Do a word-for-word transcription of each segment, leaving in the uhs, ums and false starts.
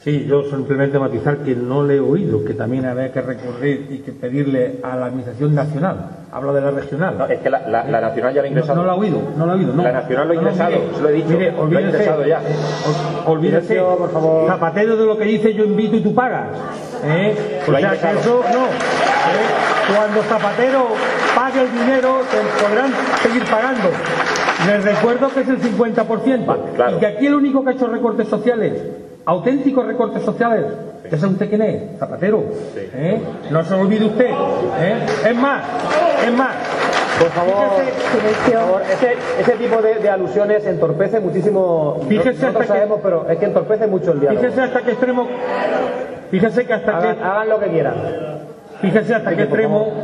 Sí, yo simplemente matizar que no le he oído, que también había que recurrir y que pedirle a la Administración Nacional. Habla de la regional. No, es que la, la, la Nacional ya lo ha ingresado. No, no lo ha oído, no lo ha oído. No. La Nacional lo ha ingresado, no, no, mire, se lo he dicho. Mire, olvídese, lo ha ingresado ya. Olvídese, Silencio, por favor. Zapatero, de lo que dice yo invito y tú pagas. ¿Eh? O sea, que eso no. ¿Eh? Cuando Zapatero pague el dinero, te podrán seguir pagando. Les recuerdo que es el cincuenta por ciento. Claro. Y que aquí el único que ha hecho recortes sociales, auténticos recortes sociales, sí. ¿Ya sabe usted quién es? Zapatero. Sí. ¿Eh? No se lo olvide usted. ¿Eh? Es más, es más. Por favor, por favor ese, ese tipo de, de alusiones entorpece muchísimo. Fíjese, nosotros hasta sabemos, que, pero es que entorpece mucho el diálogo. Fíjese hasta qué extremo. Fíjese que hasta hagan, qué. Hagan lo que quieran. Fíjese hasta sí, qué extremo.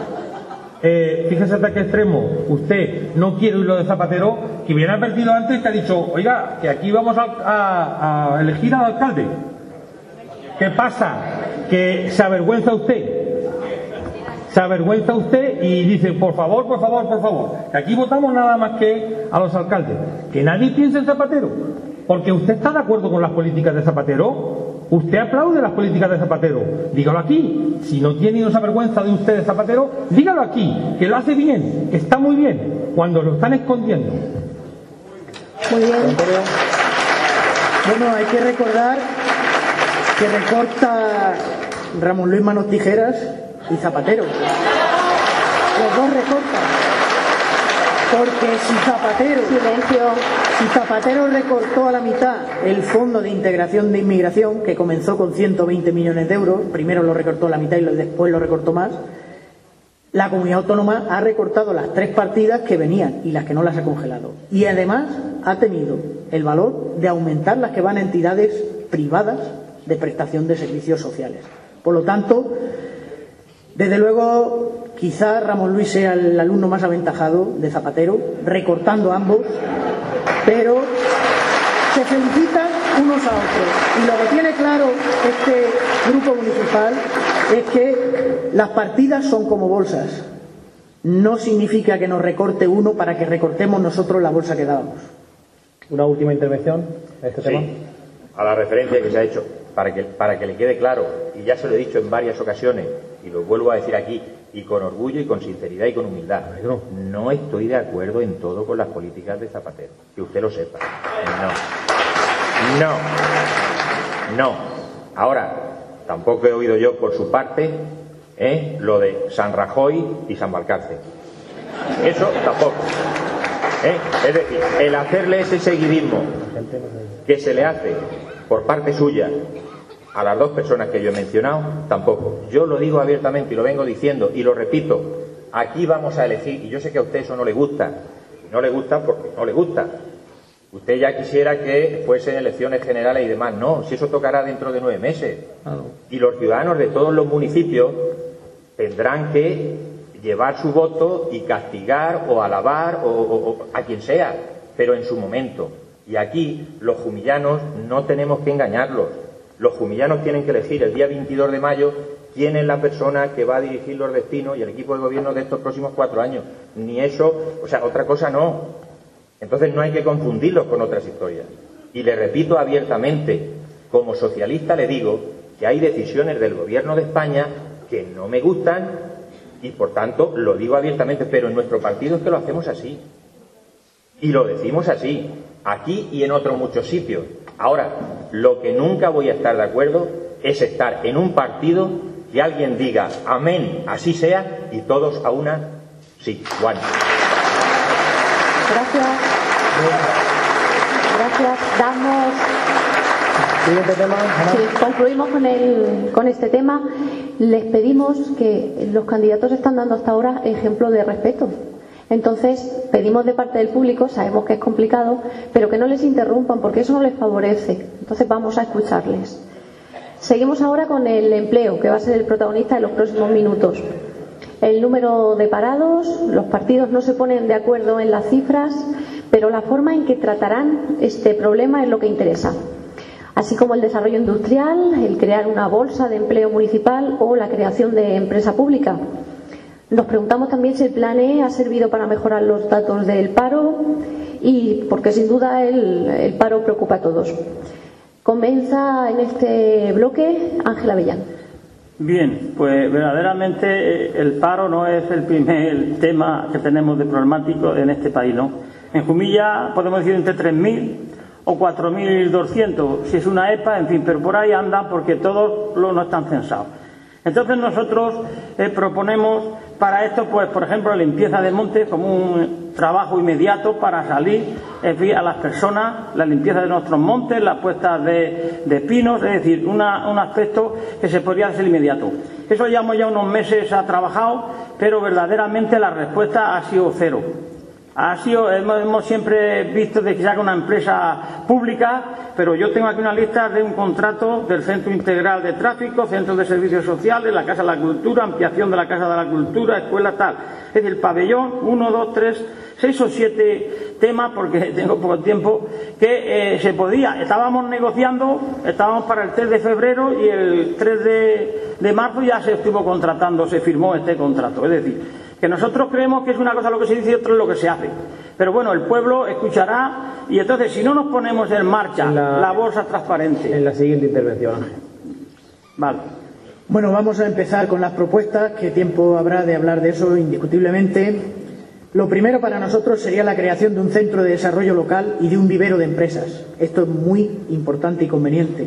Eh, fíjese hasta qué extremo usted no quiere oír lo de Zapatero, que hubiera advertido antes, que ha dicho, oiga, que aquí vamos a, a, a elegir al alcalde. ¿Qué pasa? Que se avergüenza usted. Se avergüenza usted y dice, por favor, por favor, por favor, que aquí votamos nada más que a los alcaldes. Que nadie piense en Zapatero, porque usted está de acuerdo con las políticas de Zapatero. Usted aplaude las políticas de Zapatero. Dígalo aquí. Si no tiene esa vergüenza de usted de Zapatero, dígalo aquí, que lo hace bien, que está muy bien, cuando lo están escondiendo. Muy bien. Bueno, hay que recordar que recorta Ramón Luis Manos Tijeras y Zapatero. Los dos recortan. Porque si Zapatero, silencio, si Zapatero recortó a la mitad el Fondo de Integración de Inmigración, que comenzó con ciento veinte millones de euros, primero lo recortó a la mitad y después lo recortó más, la comunidad autónoma ha recortado las tres partidas que venían y las que no las ha congelado. Y además ha tenido el valor de aumentar las que van a entidades privadas de prestación de servicios sociales. Por lo tanto, desde luego, quizá Ramón Luis sea el alumno más aventajado de Zapatero, recortando ambos, pero se felicitan unos a otros. Y lo que tiene claro este grupo municipal es que las partidas son como bolsas. No significa que nos recorte uno para que recortemos nosotros la bolsa que dábamos. Una última intervención a este sí, tema. A la referencia que se ha hecho, para que, para que le quede claro, y ya se lo he dicho en varias ocasiones, y lo vuelvo a decir aquí, y con orgullo y con sinceridad y con humildad, no estoy de acuerdo en todo con las políticas de Zapatero, que usted lo sepa. No. No. No. Ahora, tampoco he oído yo por su parte ¿eh? lo de San Rajoy y San Balcarce. Eso tampoco. ¿Eh? Es decir, el hacerle ese seguidismo que se le hace por parte suya a las dos personas que yo he mencionado, tampoco. Yo lo digo abiertamente y lo vengo diciendo y lo repito, aquí vamos a elegir, y yo sé que a usted eso no le gusta, no le gusta porque no le gusta. Usted ya quisiera que fuesen elecciones generales y demás. No, si eso tocará dentro de nueve meses. Y los ciudadanos de todos los municipios tendrán que llevar su voto y castigar o alabar o, o, o a quien sea, pero en su momento. Y aquí los jumillanos no tenemos que engañarlos. Los jumillanos tienen que elegir el día veintidós de mayo quién es la persona que va a dirigir los destinos y el equipo de gobierno de estos próximos cuatro años. Ni eso, o sea, otra cosa no. Entonces no hay que confundirlos con otras historias. Y le repito abiertamente, como socialista le digo que hay decisiones del gobierno de España que no me gustan y por tanto lo digo abiertamente, pero en nuestro partido es que lo hacemos así. Y lo decimos así, aquí y en otros muchos sitios. Ahora, lo que nunca voy a estar de acuerdo es estar en un partido que alguien diga amén, así sea, y todos a una, sí, one. Gracias. Gracias. Damos. Siguiente tema. Sí, concluimos con, el, con este tema. Les pedimos que los candidatos están dando hasta ahora ejemplo de respeto. Entonces, pedimos de parte del público, sabemos que es complicado, pero que no les interrumpan porque eso no les favorece. Entonces vamos a escucharles. Seguimos ahora con el empleo, que va a ser el protagonista de los próximos minutos. El número de parados, los partidos no se ponen de acuerdo en las cifras, pero la forma en que tratarán este problema es lo que interesa. Así como el desarrollo industrial, el crear una bolsa de empleo municipal o la creación de empresa pública. Nos preguntamos también si el Plan E ha servido para mejorar los datos del paro y porque sin duda el, el paro preocupa a todos. Comienza en este bloque Ángel Avellán. Bien, pues verdaderamente el paro no es el primer tema que tenemos de problemático en este país, ¿no? En Jumilla podemos decir entre tres mil o cuatro mil doscientos, si es una E P A, en fin, pero por ahí anda porque todos los no están censados. Entonces nosotros eh, proponemos para esto, pues por ejemplo, la limpieza de montes como un trabajo inmediato para salir, en fin, a las personas, la limpieza de nuestros montes, la puesta de, de pinos, es decir, una, un aspecto que se podría hacer inmediato. Eso llevamos ya unos meses ha trabajado, pero verdaderamente la respuesta ha sido cero. Ha sido, hemos, hemos siempre visto de que se haga una empresa pública, pero yo tengo aquí una lista de un contrato del Centro Integral de Tráfico, Centro de Servicios Sociales, la Casa de la Cultura, ampliación de la Casa de la Cultura, escuela tal. Es decir, el pabellón, uno, dos, tres, seis o siete temas, porque tengo poco tiempo, que eh, se podía. Estábamos negociando, estábamos para el tres de febrero y el tres de marzo ya se estuvo contratando, se firmó este contrato. Es decir, que nosotros creemos que es una cosa lo que se dice y otra lo que se hace. Pero bueno, el pueblo escuchará y entonces si no nos ponemos en marcha en la, la bolsa transparente. En la siguiente intervención. Vale. Bueno, vamos a empezar con las propuestas, que tiempo habrá de hablar de eso indiscutiblemente. Lo primero para nosotros sería la creación de un centro de desarrollo local y de un vivero de empresas. Esto es muy importante y conveniente.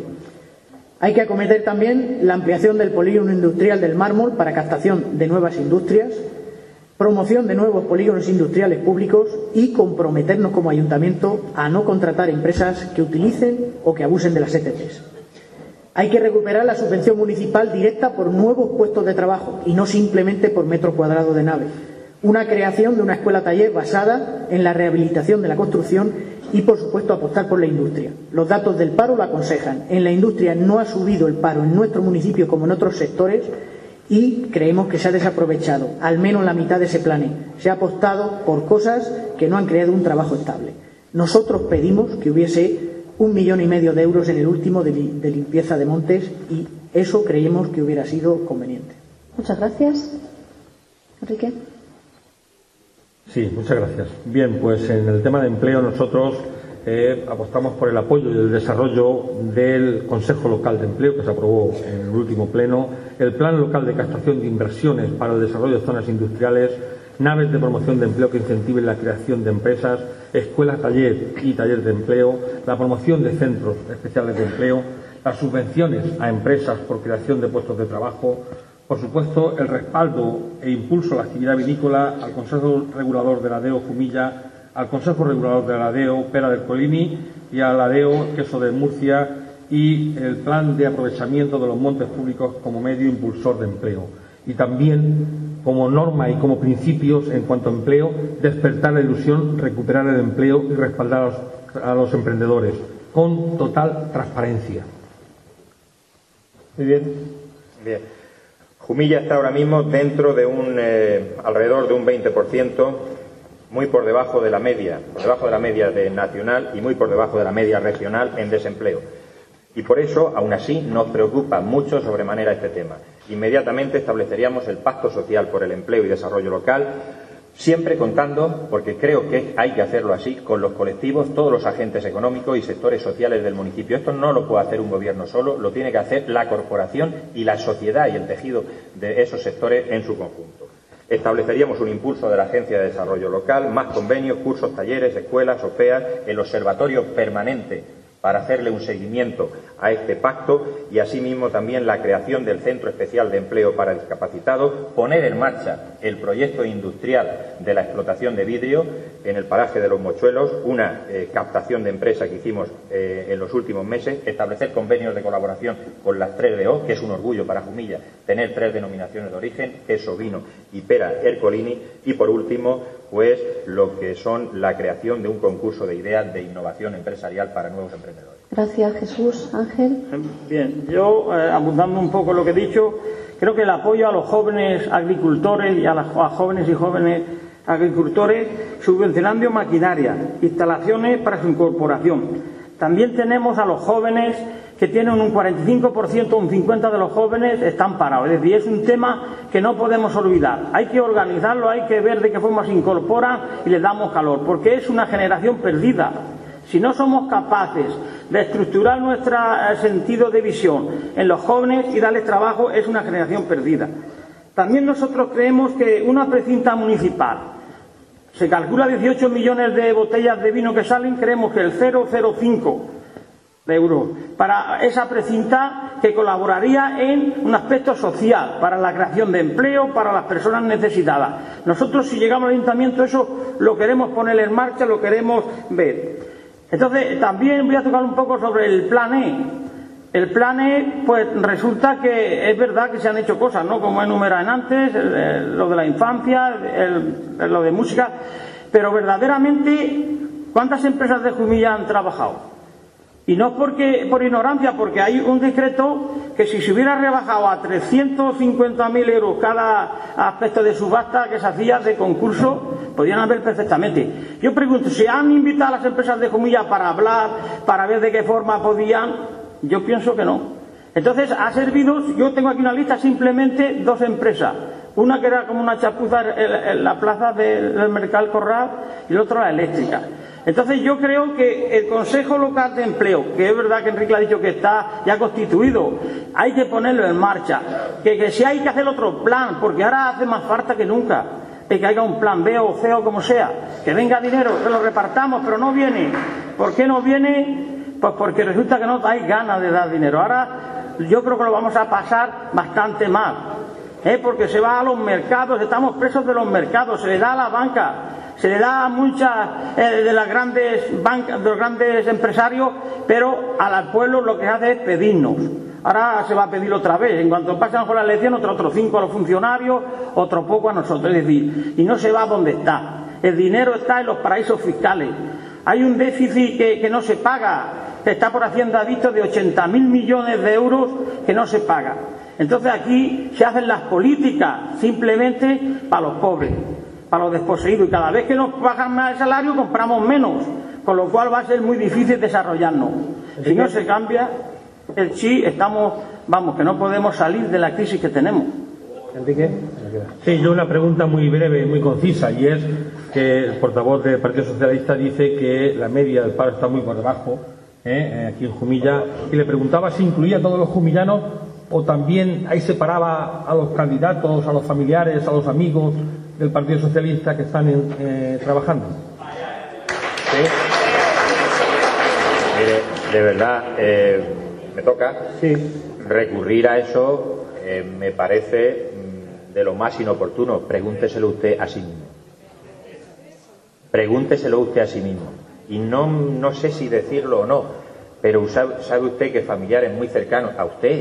Hay que acometer también la ampliación del polígono industrial del Mármol para captación de nuevas industrias, promoción de nuevos polígonos industriales públicos y comprometernos como ayuntamiento a no contratar empresas que utilicen o que abusen de las E T Ps. Hay que recuperar la subvención municipal directa por nuevos puestos de trabajo y no simplemente por metro cuadrado de nave. Una creación de una escuela taller basada en la rehabilitación de la construcción y, por supuesto, apostar por la industria. Los datos del paro lo aconsejan. En la industria no ha subido el paro en nuestro municipio como en otros sectores y creemos que se ha desaprovechado al menos la mitad de ese plan. Se ha apostado por cosas que no han creado un trabajo estable. Nosotros pedimos que hubiese un millón y medio de euros en el último de, de limpieza de montes y eso creemos que hubiera sido conveniente. Muchas gracias. Enrique. Sí, muchas gracias. Bien, pues en el tema de empleo nosotros eh, apostamos por el apoyo y el desarrollo del Consejo Local de Empleo que se aprobó en el último pleno, el Plan Local de Captación de Inversiones para el Desarrollo de Zonas Industriales, naves de promoción de empleo que incentiven la creación de empresas, escuelas taller y taller de empleo, la promoción de centros especiales de empleo, las subvenciones a empresas por creación de puestos de trabajo, por supuesto, el respaldo e impulso a la actividad vinícola, al Consejo Regulador de la D E O Jumilla, al Consejo Regulador de la D E O Pera del Colini y a la D E O Queso de Murcia y el plan de aprovechamiento de los montes públicos como medio impulsor de empleo. Y también, como norma y como principios en cuanto a empleo, despertar la ilusión, recuperar el empleo y respaldar a los, a los emprendedores con total transparencia. Muy bien. Bien. Jumilla está ahora mismo dentro de un eh, alrededor de un veinte por ciento, muy por debajo de la media, por debajo de la media de nacional y muy por debajo de la media regional en desempleo. Y por eso, aún así, nos preocupa mucho sobremanera este tema. Inmediatamente estableceríamos el Pacto Social por el Empleo y Desarrollo Local, siempre contando, porque creo que hay que hacerlo así, con los colectivos, todos los agentes económicos y sectores sociales del municipio. Esto no lo puede hacer un gobierno solo, lo tiene que hacer la corporación y la sociedad y el tejido de esos sectores en su conjunto. Estableceríamos un impulso de la Agencia de Desarrollo Local, más convenios, cursos, talleres, escuelas, O P E A, el observatorio permanente para hacerle un seguimiento a este pacto y asimismo también la creación del Centro Especial de Empleo para Discapacitados, poner en marcha el proyecto industrial de la explotación de vidrio en el paraje de Los Mochuelos, una eh, captación de empresa que hicimos eh, en los últimos meses, establecer convenios de colaboración con las tres D O, que es un orgullo para Jumilla tener tres denominaciones de origen, queso, vino y pera Ercolini, y por último, pues lo que son la creación de un concurso de ideas de innovación empresarial para nuevos emprendedores. Gracias, Jesús. Ángel. Bien, yo, eh, abundando un poco lo que he dicho, creo que el apoyo a los jóvenes agricultores y a, las, a jóvenes y jóvenes agricultores subvencionando maquinaria, instalaciones para su incorporación. También tenemos a los jóvenes que tienen un cuarenta y cinco por ciento, un cincuenta por ciento de los jóvenes están parados. Es decir, es un tema que no podemos olvidar. Hay que organizarlo, hay que ver de qué forma se incorporan y les damos calor, porque es una generación perdida. si no somos capaces de estructurar nuestro sentido de visión en los jóvenes y darles trabajo, es una generación perdida. También nosotros creemos que una precinta municipal, se calcula dieciocho millones de botellas de vino que salen, creemos que el cero coma cero cinco de euros para esa precinta, que colaboraría en un aspecto social, para la creación de empleo, para las personas necesitadas. Nosotros, si llegamos al ayuntamiento, eso lo queremos poner en marcha, lo queremos ver. Entonces, también voy a tocar un poco sobre el plan E. El plan E, pues resulta que es verdad que se han hecho cosas, ¿no? Como enumeraban antes, el, el, lo de la infancia, el, el, lo de música, pero verdaderamente, ¿cuántas empresas de Jumilla han trabajado? Y no es porque, por ignorancia, porque hay un decreto que si se hubiera rebajado a trescientos cincuenta mil euros cada aspecto de subasta que se hacía de concurso, podían haber perfectamente. Yo pregunto, ¿se han invitado a las empresas de Jumilla para hablar, para ver de qué forma podían? Yo pienso que no. Entonces, ha servido, yo tengo aquí una lista, simplemente dos empresas. Una que era como una chapuza en la plaza del Mercal Corral y la otra la eléctrica. Entonces yo creo que el Consejo Local de Empleo, que es verdad que Enrique ha dicho que está ya constituido, hay que ponerlo en marcha. Que, que si hay que hacer otro plan, porque ahora hace más falta que nunca, de que haya un plan B o C o como sea, que venga dinero, que lo repartamos, pero no viene. ¿Por qué no viene? Pues porque resulta que no hay ganas de dar dinero. Ahora yo creo que lo vamos a pasar bastante mal, ¿eh? Porque se va a los mercados, estamos presos de los mercados, se le da a la banca, se le da a muchas eh, de las grandes bancas, de los grandes empresarios, pero al pueblo lo que hace es pedirnos. Ahora se va a pedir otra vez, en cuanto pasan con la elección, otro, otro cinco a los funcionarios, otro poco a nosotros, es decir, y no se va a donde está. El dinero está en los paraísos fiscales. Hay un déficit que, que no se paga, que está por Hacienda visto de ochenta mil millones de euros que no se paga. Entonces aquí se hacen las políticas simplemente para los pobres, para los desposeídos, y cada vez que nos bajan más el salario compramos menos, con lo cual va a ser muy difícil desarrollarnos. Si no se cambia el chi, estamos, vamos, que no podemos salir de la crisis que tenemos. Enrique. Sí, yo una pregunta muy breve, muy concisa, y es que el portavoz del Partido Socialista dice que la media del paro está muy por debajo, ¿eh? aquí en Jumilla, y le preguntaba si incluía a todos los jumillanos o también ahí separaba a los candidatos, a los familiares, a los amigos del Partido Socialista que están en, eh, trabajando. Sí. Mire, de verdad, eh, me toca sí. recurrir a eso, eh, me parece mm, de lo más inoportuno. Pregúnteselo usted a sí mismo. Pregúnteselo usted a sí mismo. Y no, no sé si decirlo o no, pero sabe, sabe usted que familiares muy cercanos a usted,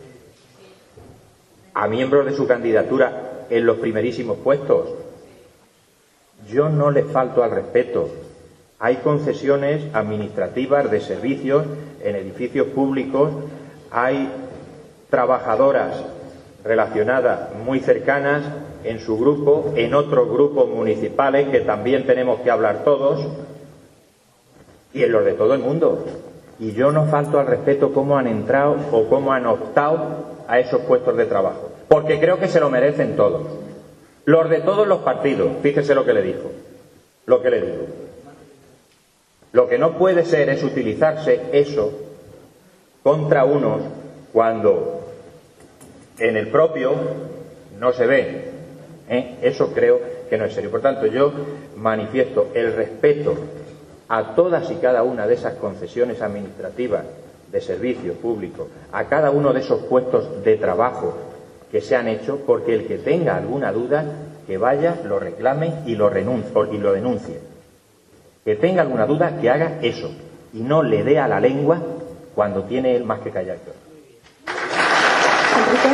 a miembros de su candidatura en los primerísimos puestos, yo no les falto al respeto. Hay concesiones administrativas de servicios en edificios públicos, hay trabajadoras relacionadas muy cercanas en su grupo, en otros grupos municipales que también tenemos que hablar todos, y en los de todo el mundo. Y yo no falto al respeto cómo han entrado o cómo han optado a esos puestos de trabajo, porque creo que se lo merecen todos. Los de todos los partidos, fíjese lo que le dijo, lo que le digo. Lo que no puede ser es utilizarse eso contra unos cuando en el propio no se ve. ¿eh? Eso creo que no es serio. Por tanto, yo manifiesto el respeto a todas y cada una de esas concesiones administrativas de servicio público, a cada uno de esos puestos de trabajo que se han hecho, porque el que tenga alguna duda, que vaya, lo reclame y lo renuncie, y lo denuncie. Que tenga alguna duda, que haga eso, y no le dé a la lengua cuando tiene él más que callar. Enrique.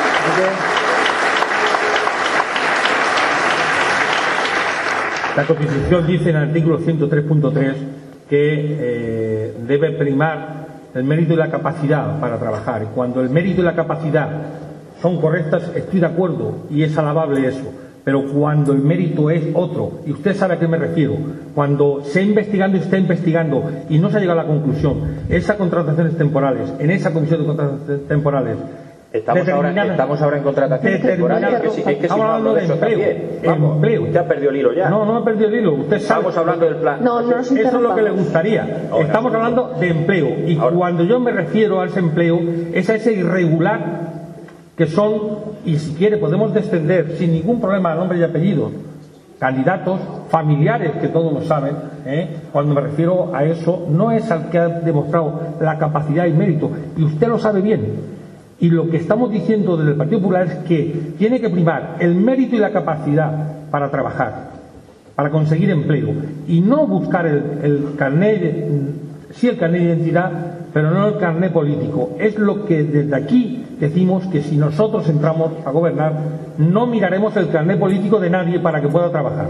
La Constitución dice en el artículo ciento tres punto tres que eh, debe primar el mérito y la capacidad para trabajar. Y cuando el mérito y la capacidad son correctas, estoy de acuerdo y es alabable eso. Pero cuando el mérito es otro, y usted sabe a qué me refiero, cuando se ha investigando y se está investigando y no se ha llegado a la conclusión, esas contrataciones temporales, en esa comisión de contrataciones temporales, Estamos ahora, estamos ahora en contrataciones temporales. Es que, si, es que si no hablo de, de eso empleo, también. Vamos, empleo. Usted ha perdido el hilo ya. No, no ha perdido el hilo. Usted sabe. Estamos hablando del plan. No, no, eso es lo que le gustaría. Ahora, Estamos hablando de empleo. Y ahora, cuando yo me refiero a ese empleo, es a ese irregular que son, y si quiere podemos descender sin ningún problema a nombre y apellido, candidatos familiares que todos lo saben, ¿eh? Cuando me refiero a eso, no es al que ha demostrado la capacidad y mérito, y usted lo sabe bien. Y lo que estamos diciendo desde el Partido Popular es que tiene que primar el mérito y la capacidad para trabajar, para conseguir empleo, y no buscar el, el carnet, sí el carnet de identidad, pero no el carnet político. Es lo que desde aquí decimos, que si nosotros entramos a gobernar, no miraremos el carnet político de nadie para que pueda trabajar.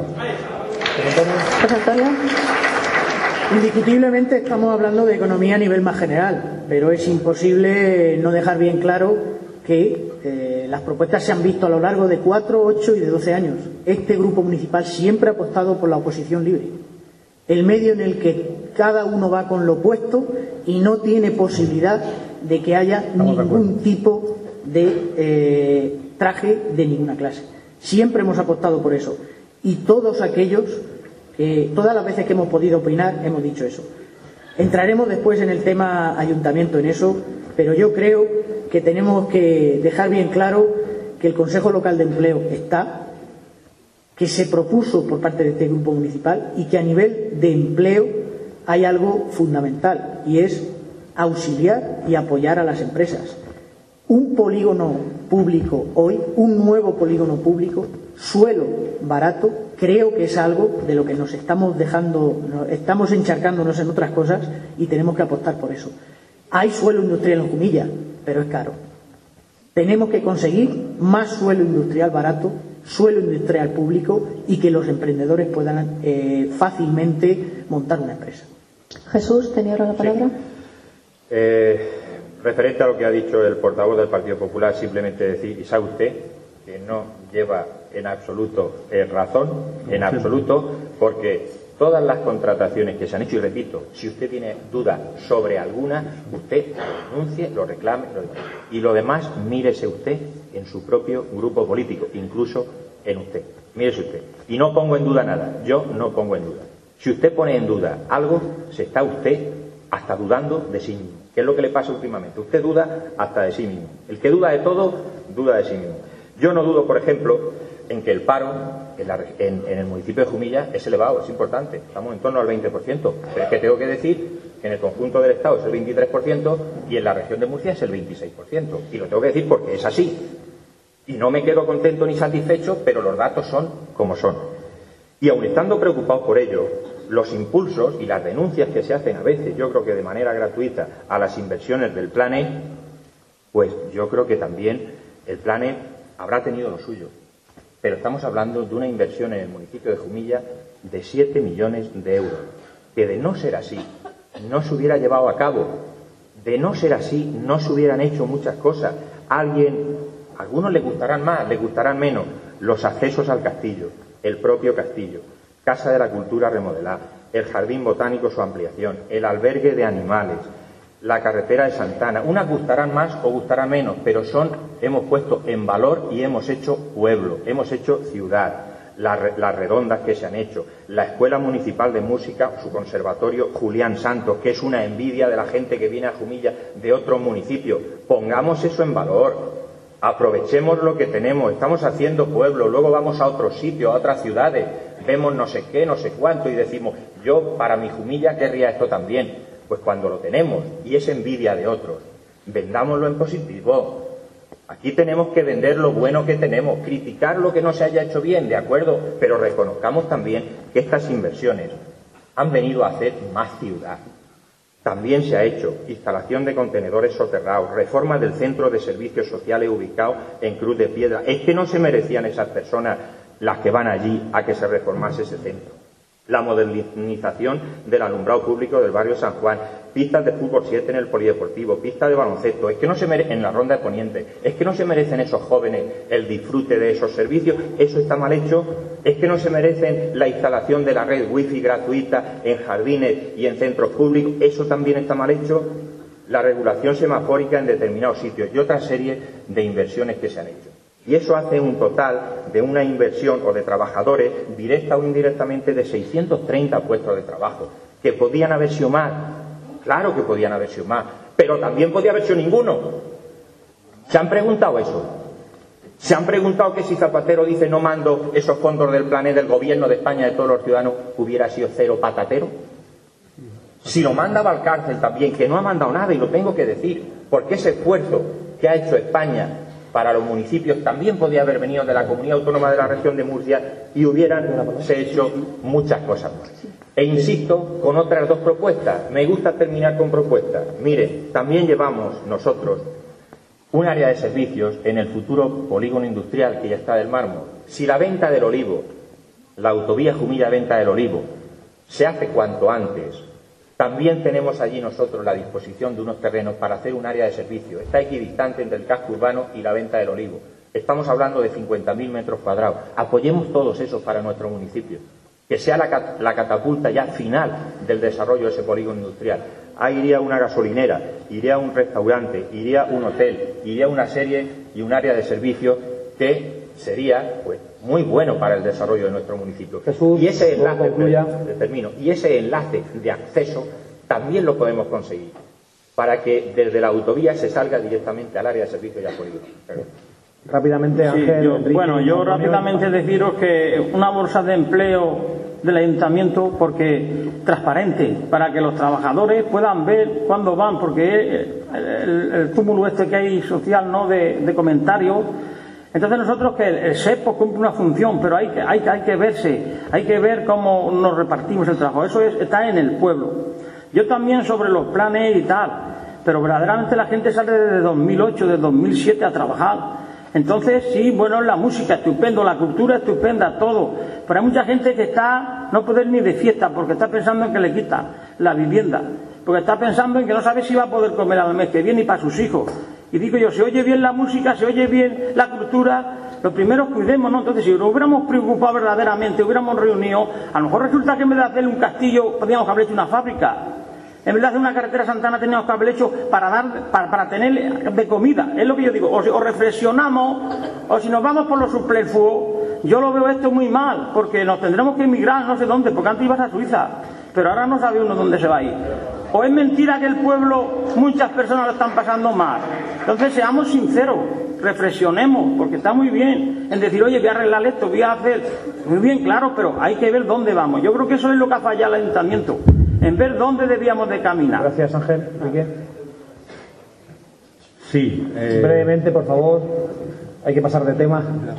José Antonio. Indiscutiblemente estamos hablando de economía a nivel más general, pero es imposible no dejar bien claro que eh, las propuestas se han visto a lo largo de cuatro, ocho y de doce años. Este grupo municipal siempre ha apostado por la oposición libre, el medio en el que cada uno va con lo opuesto y no tiene posibilidad de que haya estamos ningún tipo de eh, traje de ninguna clase. Siempre hemos apostado por eso, y todos aquellos Eh, todas las veces que hemos podido opinar hemos dicho eso. Entraremos después en el tema ayuntamiento en eso, pero yo creo que tenemos que dejar bien claro que el Consejo Local de Empleo está, que se propuso por parte de este grupo municipal, y que a nivel de empleo hay algo fundamental, y es auxiliar y apoyar a las empresas. Un polígono público hoy, un nuevo polígono público, suelo barato, creo que es algo de lo que nos estamos dejando, estamos encharcándonos en otras cosas, y tenemos que apostar por eso. Hay suelo industrial en Jumilla, pero es caro. Tenemos que conseguir más suelo industrial barato, suelo industrial público, y que los emprendedores puedan eh, fácilmente montar una empresa. Jesús, ¿tenía ahora la palabra? Sí. Eh, referente a lo que ha dicho el portavoz del Partido Popular, simplemente decir, y sabe usted que no lleva en absoluto eh, razón, en absoluto, porque todas las contrataciones que se han hecho, y repito, si usted tiene duda sobre alguna, usted lo denuncie, lo reclame, lo demás. Y lo demás, mírese usted en su propio grupo político, incluso en usted. Mírese usted. Y no pongo en duda nada, yo no pongo en duda. Si usted pone en duda algo, se está usted hasta dudando de sí mismo. ¿Qué es lo que le pasa últimamente? Usted duda hasta de sí mismo. El que duda de todo, duda de sí mismo. Yo no dudo, por ejemplo, en que el paro en, la, en, en el municipio de Jumilla es elevado, es importante. Estamos en torno al veinte por ciento. Pero es que tengo que decir que en el conjunto del Estado es el veintitrés por ciento y en la región de Murcia es el veintiséis por ciento. Y lo tengo que decir porque es así. Y no me quedo contento ni satisfecho, pero los datos son como son. Y aun estando preocupados por ello, los impulsos y las denuncias que se hacen a veces, yo creo que de manera gratuita, a las inversiones del Plan E, pues yo creo que también el Plan E habrá tenido lo suyo. Pero estamos hablando de una inversión en el municipio de Jumilla de siete millones de euros, que de no ser así, no se hubiera llevado a cabo. De no ser así, no se hubieran hecho muchas cosas. Alguien, a algunos les gustarán más, les gustarán menos, los accesos al castillo, el propio castillo, Casa de la Cultura remodelada, el Jardín Botánico su ampliación, el albergue de animales, la carretera de Santana. Unas gustarán más o gustarán menos, pero son, hemos puesto en valor y hemos hecho pueblo, hemos hecho ciudad, las, las redondas que se han hecho, la Escuela Municipal de Música, su conservatorio Julián Santos, que es una envidia de la gente que viene a Jumilla de otros municipios. Pongamos eso en valor. Aprovechemos lo que tenemos, estamos haciendo pueblo, luego vamos a otros sitios, a otras ciudades, vemos no sé qué, no sé cuánto, y decimos, yo para mi Jumilla querría esto también. Pues cuando lo tenemos y es envidia de otros, vendámoslo en positivo. Aquí tenemos que vender lo bueno que tenemos, criticar lo que no se haya hecho bien, de acuerdo, pero reconozcamos también que estas inversiones han venido a hacer más ciudad. También se ha hecho instalación de contenedores soterrados, reforma del centro de servicios sociales ubicado en Cruz de Piedra. Es que no se merecían esas personas, las que van allí, a que se reformase ese centro. La modernización del alumbrado público del barrio San Juan, pistas de fútbol siete en el polideportivo, pistas de baloncesto, es que no se mere- en la Ronda de Poniente, es que no se merecen esos jóvenes el disfrute de esos servicios, eso está mal hecho, es que no se merecen la instalación de la red wifi gratuita en jardines y en centros públicos, eso también está mal hecho. la regulación semafórica en determinados sitios y otra serie de inversiones que se han hecho. Y eso hace un total de una inversión o de trabajadores, directa o indirectamente, de seiscientos treinta puestos de trabajo, que podían haber sido más. Claro que podían haber sido más, pero también podía haber sido ninguno. ¿Se han preguntado eso? ¿Se han preguntado que si Zapatero dice no mando esos fondos del planeta del gobierno de España, de todos los ciudadanos, hubiera sido cero patatero? Si lo manda Valcárcel también, que no ha mandado nada, y lo tengo que decir, porque ese esfuerzo que ha hecho España para los municipios también podía haber venido de la Comunidad Autónoma de la Región de Murcia y hubieran se hecho muchas cosas más. E insisto con otras dos propuestas. Me gusta terminar con propuestas. Mire, también llevamos nosotros un área de servicios en el futuro polígono industrial que ya está del mármol. Si la venta del olivo, la autovía Jumilla-Venta del Olivo, se hace cuanto antes, también tenemos allí nosotros la disposición de unos terrenos para hacer un área de servicio. Está equidistante entre el casco urbano y la Venta del Olivo. Estamos hablando de cincuenta mil metros cuadrados. Apoyemos todos esos para nuestro municipio. Que sea la, la catapulta ya final del desarrollo de ese polígono industrial. Ahí iría una gasolinera, iría un restaurante, iría un hotel, iría una serie y un área de servicio que sería pues muy bueno para el desarrollo de nuestro municipio. Jesús, y ese enlace, concluya. termino, y ese enlace de acceso también lo podemos conseguir para que desde la autovía se salga directamente al área de servicio y al polígono. Rápidamente, Ángel. Sí, yo, Enrique, bueno, yo Antonio. rápidamente deciros que una bolsa de empleo del ayuntamiento, porque transparente, para que los trabajadores puedan ver cuándo van, porque el, el, el túmulo este que hay social, ¿no?, de, de comentarios. Entonces nosotros que el, el SEPO cumple una función, pero hay que, hay, hay que verse, hay que ver cómo nos repartimos el trabajo. Eso es, está en el pueblo. Yo también sobre los planes y tal, pero verdaderamente la gente sale desde dos mil ocho, desde dos mil siete a trabajar. Entonces, sí, bueno, la música estupendo, la cultura estupenda, todo. Pero hay mucha gente que está, no puede ir ni de fiesta, porque está pensando en que le quitan la vivienda. Porque está pensando en que no sabe si va a poder comer al mes que viene y para sus hijos. Y digo yo, se oye bien la música, se oye bien la cultura, lo primero cuidemos, ¿no? Entonces, si nos hubiéramos preocupado verdaderamente, hubiéramos reunido, a lo mejor resulta que en vez de hacerle un castillo, podríamos haber hecho una fábrica. En vez de hacer una carretera Santana, teníamos que haber hecho para dar, para, para tener de comida. Es lo que yo digo. O, o reflexionamos, o si nos vamos por lo superfluo, yo lo veo esto muy mal, porque nos tendremos que emigrar no sé dónde, porque antes ibas a Suiza, pero ahora no sabe uno dónde se va a ir. O es mentira que el pueblo, muchas personas lo están pasando mal. Entonces seamos sinceros, reflexionemos, porque está muy bien en decir, oye, voy a arreglar esto, voy a hacer... Muy bien, claro, pero hay que ver dónde vamos. Yo creo que eso es lo que ha fallado el ayuntamiento, en ver dónde debíamos de caminar. Gracias, Ángel. Enrique. Sí. Eh... Brevemente, por favor. Hay que pasar de tema.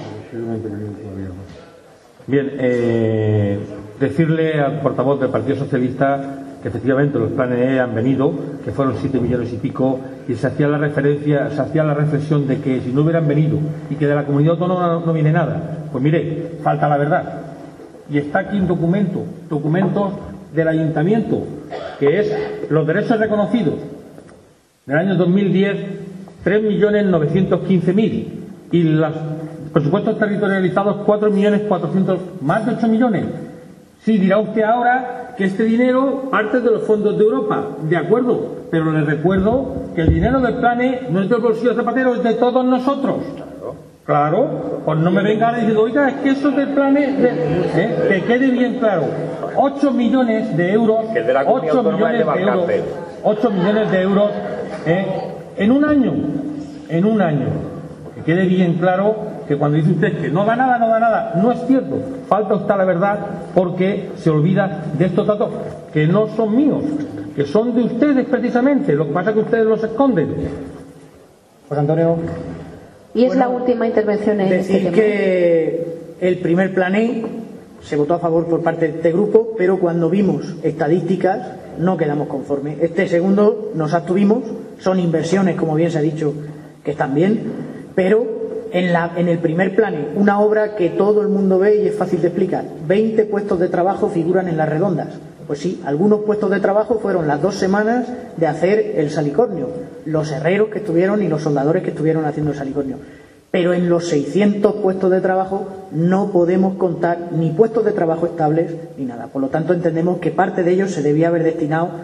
Bien, eh, decirle al portavoz del Partido Socialista que efectivamente los planes E han venido, que fueron siete millones y pico, y se hacía la referencia, se hacía la reflexión de que si no hubieran venido y que de la comunidad autónoma no, no viene nada, pues mire, falta la verdad. Y está aquí un documento, documentos del ayuntamiento, que es los derechos reconocidos del año dos mil diez, tres millones novecientos quince mil, y los presupuestos territorializados cuatro millones cuatrocientos, más de ocho millones. Sí, dirá usted ahora que este dinero parte de los fondos de Europa, de acuerdo, pero les recuerdo que el dinero del plane no es del bolsillo de Zapatero, es de todos nosotros. Claro, pues no me vengan diciendo, oiga, es que eso del plane, de, ¿eh? que quede bien claro, ocho millones de euros, ocho millones de euros, ocho millones de euros ¿eh? en un año, en un año, que quede bien claro que cuando dice usted que no da nada, no da nada, no es cierto, falta usted la verdad porque se olvida de estos datos que no son míos, que son de ustedes precisamente, lo que pasa es que ustedes los esconden. Pues Antonio. Y es Bueno, la última intervención en decir este tema. que el primer plan E se votó a favor por parte de este grupo, pero cuando vimos estadísticas no quedamos conformes. Este segundo nos abstuvimos, son inversiones, como bien se ha dicho, que están bien, pero en, la, en el primer plan E, una obra que todo el mundo ve y es fácil de explicar, veinte puestos de trabajo figuran en las redondas. Pues sí, algunos puestos de trabajo fueron las dos semanas de hacer el salicornio, los herreros que estuvieron y los soldadores que estuvieron haciendo el salicornio. Pero en los seiscientos puestos de trabajo no podemos contar ni puestos de trabajo estables ni nada. Por lo tanto, entendemos que parte de ellos se debía haber destinado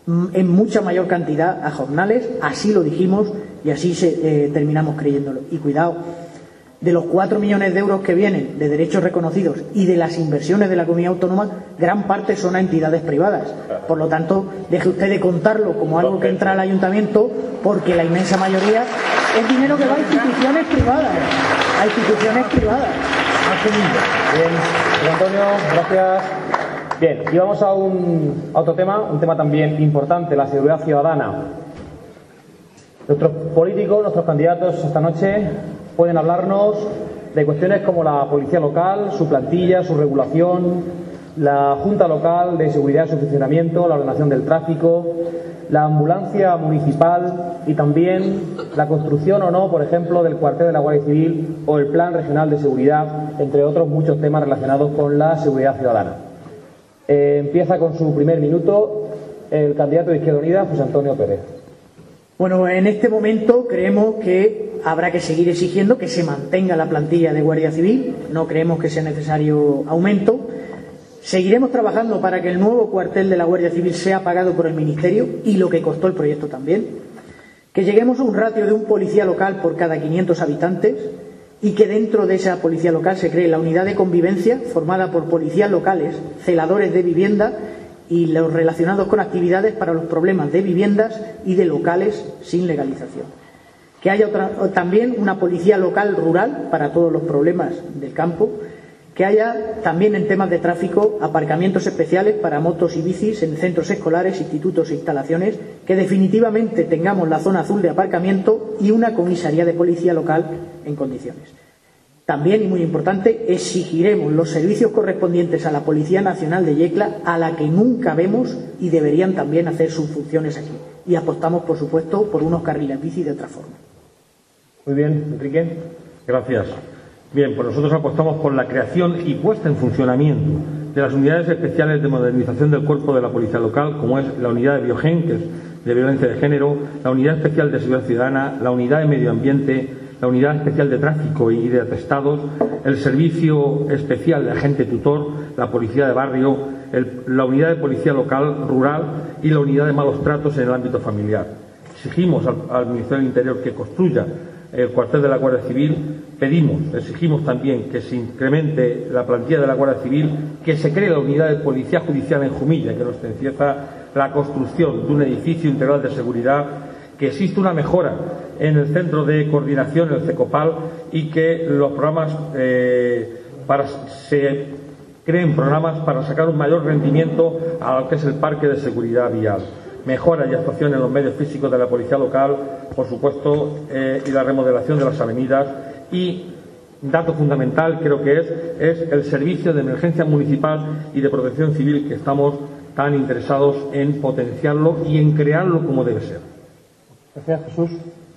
en mucha mayor cantidad a jornales, así lo dijimos y así se, eh, terminamos creyéndolo. Y cuidado, de los cuatro millones de euros que vienen de derechos reconocidos y de las inversiones de la comunidad autónoma, gran parte son a entidades privadas. Por lo tanto, deje usted de contarlo como algo que entra al ayuntamiento, porque la inmensa mayoría es dinero que va a instituciones privadas. A instituciones privadas. Bien, José Antonio, gracias. Bien, y vamos a, un, a otro tema, un tema también importante, la seguridad ciudadana. Nuestros políticos, nuestros candidatos esta noche pueden hablarnos de cuestiones como la policía local, su plantilla, su regulación, la Junta Local de Seguridad y su funcionamiento, la ordenación del tráfico, la ambulancia municipal y también la construcción o no, por ejemplo, del cuartel de la Guardia Civil o el Plan Regional de Seguridad, entre otros muchos temas relacionados con la seguridad ciudadana. Eh, empieza con su primer minuto el candidato de Izquierda Unida, José Antonio Pérez. Bueno, en este momento creemos que habrá que seguir exigiendo que se mantenga la plantilla de Guardia Civil, no creemos que sea necesario aumento. Seguiremos trabajando para que el nuevo cuartel de la Guardia Civil sea pagado por el Ministerio y lo que costó el proyecto también. Que lleguemos a un ratio de un policía local por cada quinientos habitantes y que dentro de esa policía local se cree la unidad de convivencia formada por policías locales, celadores de vivienda y los relacionados con actividades para los problemas de viviendas y de locales sin legalización. Que haya otra, también una policía local rural para todos los problemas del campo. Que haya también en temas de tráfico aparcamientos especiales para motos y bicis en centros escolares, institutos e instalaciones. Que definitivamente tengamos la zona azul de aparcamiento y una comisaría de policía local en condiciones. También, y muy importante, exigiremos los servicios correspondientes a la Policía Nacional de Yecla, a la que nunca vemos y deberían también hacer sus funciones aquí. Y apostamos, por supuesto, por unos carriles bici de otra forma. Muy bien, Enrique. Gracias. Bien, pues nosotros apostamos por la creación y puesta en funcionamiento de las unidades especiales de modernización del cuerpo de la policía local, como es la unidad de Biogen, que es de violencia de género, la unidad especial de seguridad ciudadana, la unidad de medio ambiente, la unidad especial de tráfico y de atestados, el servicio especial de agente tutor, la policía de barrio, el, la unidad de policía local rural y la unidad de malos tratos en el ámbito familiar. Exigimos al, al Ministerio del Interior que construya el cuartel de la Guardia Civil. Pedimos, exigimos también que se incremente la plantilla de la Guardia Civil, que se cree la unidad de policía judicial en Jumilla, que nos encierra la construcción de un edificio integral de seguridad, que existe una mejora en el centro de coordinación, el CECOPAL, y que los programas eh, para se creen programas para sacar un mayor rendimiento a lo que es el parque de seguridad vial. Mejora y actuación en los medios físicos de la policía local, por supuesto, eh, y la remodelación de las avenidas. Y dato fundamental creo que es, es el servicio de emergencia municipal y de protección civil, que estamos tan interesados en potenciarlo y en crearlo como debe ser. Gracias, Jesús.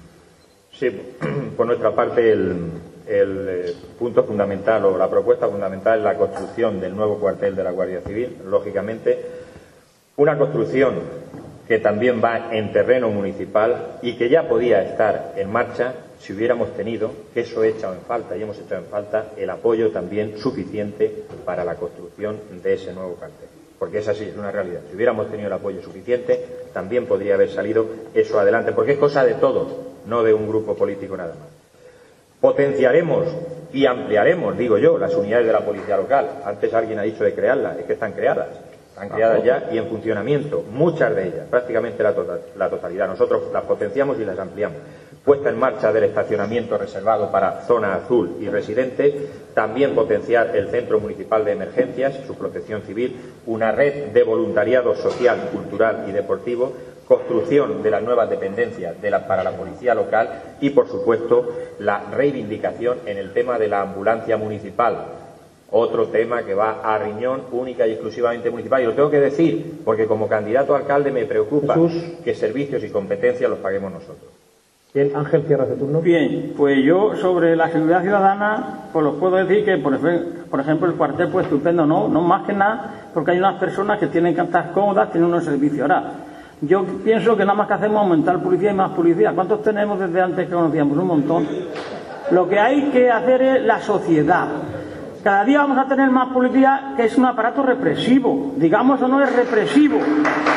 Sí, por nuestra parte el, el eh, punto fundamental o la propuesta fundamental es la construcción del nuevo cuartel de la Guardia Civil. Lógicamente, una construcción que también va en terreno municipal y que ya podía estar en marcha si hubiéramos tenido, que eso he echado en falta y hemos echado en falta, el apoyo también suficiente para la construcción de ese nuevo cuartel. Porque es así, es una realidad. Si hubiéramos tenido el apoyo suficiente, también podría haber salido eso adelante, porque es cosa de todos, no de un grupo político nada más. Potenciaremos y ampliaremos, digo yo, las unidades de la policía local. Antes alguien ha dicho de crearlas, es que están creadas. Están creadas ya y en funcionamiento, muchas de ellas, prácticamente la, total, la totalidad. Nosotros las potenciamos y las ampliamos. Puesta en marcha del estacionamiento reservado para zona azul y residentes, también potenciar el Centro Municipal de Emergencias, su protección civil, una red de voluntariado social, cultural y deportivo, construcción de las nuevas dependencias de la, para la policía local y, por supuesto, la reivindicación en el tema de la ambulancia municipal. Otro tema que va a riñón única y exclusivamente municipal. Y lo tengo que decir, porque como candidato a alcalde me preocupa Jesús. que servicios y competencias los paguemos nosotros. Bien, Ángel, cierras de turno. Bien, pues yo sobre la seguridad ciudadana, pues os puedo decir que, por ejemplo, por ejemplo el cuartel, pues estupendo, no, no más que nada, porque hay unas personas que tienen que estar cómodas, tienen unos servicios. Ahora, yo pienso que nada más que hacemos aumentar policía y más policía. ¿Cuántos tenemos desde antes que conocíamos? Un montón. Lo que hay que hacer es la sociedad. Cada día vamos a tener más policía, que es un aparato represivo. Digamos o no, es represivo.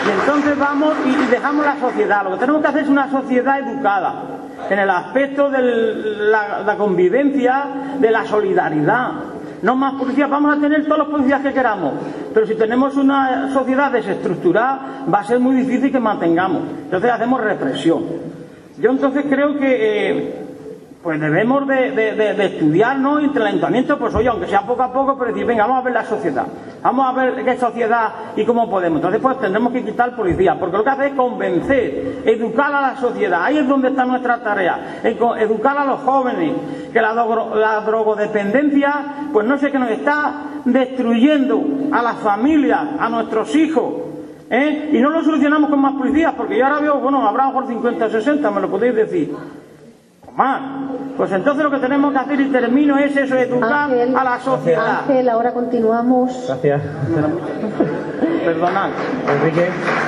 Y entonces vamos y, y dejamos la sociedad. Lo que tenemos que hacer es una sociedad educada, en el aspecto de la, la convivencia, de la solidaridad. No más policías, vamos a tener todos los policías que queramos, pero si tenemos una sociedad desestructurada va a ser muy difícil que mantengamos. Entonces hacemos represión. Yo entonces creo que eh, pues debemos de, de, de, de estudiarnos entre el ayuntamiento, pues oye, aunque sea poco a poco, pero decir, venga, vamos a ver la sociedad, vamos a ver qué sociedad y cómo podemos. Entonces pues tendremos que quitar policía, porque lo que hace es convencer, educar a la sociedad. Ahí es donde está nuestra tarea, educar a los jóvenes, que la, dro la drogodependencia, pues no sé, que nos está destruyendo a las familias, a nuestros hijos, ¿eh? Y no lo solucionamos con más policías, porque yo ahora veo, bueno, habrá por cincuenta o sesenta, me lo podéis decir. Más. Pues entonces lo que tenemos que hacer, y termino, es eso, educar Ángel, a la sociedad. Ángel, ahora continuamos. Gracias. Perdonad. Enrique.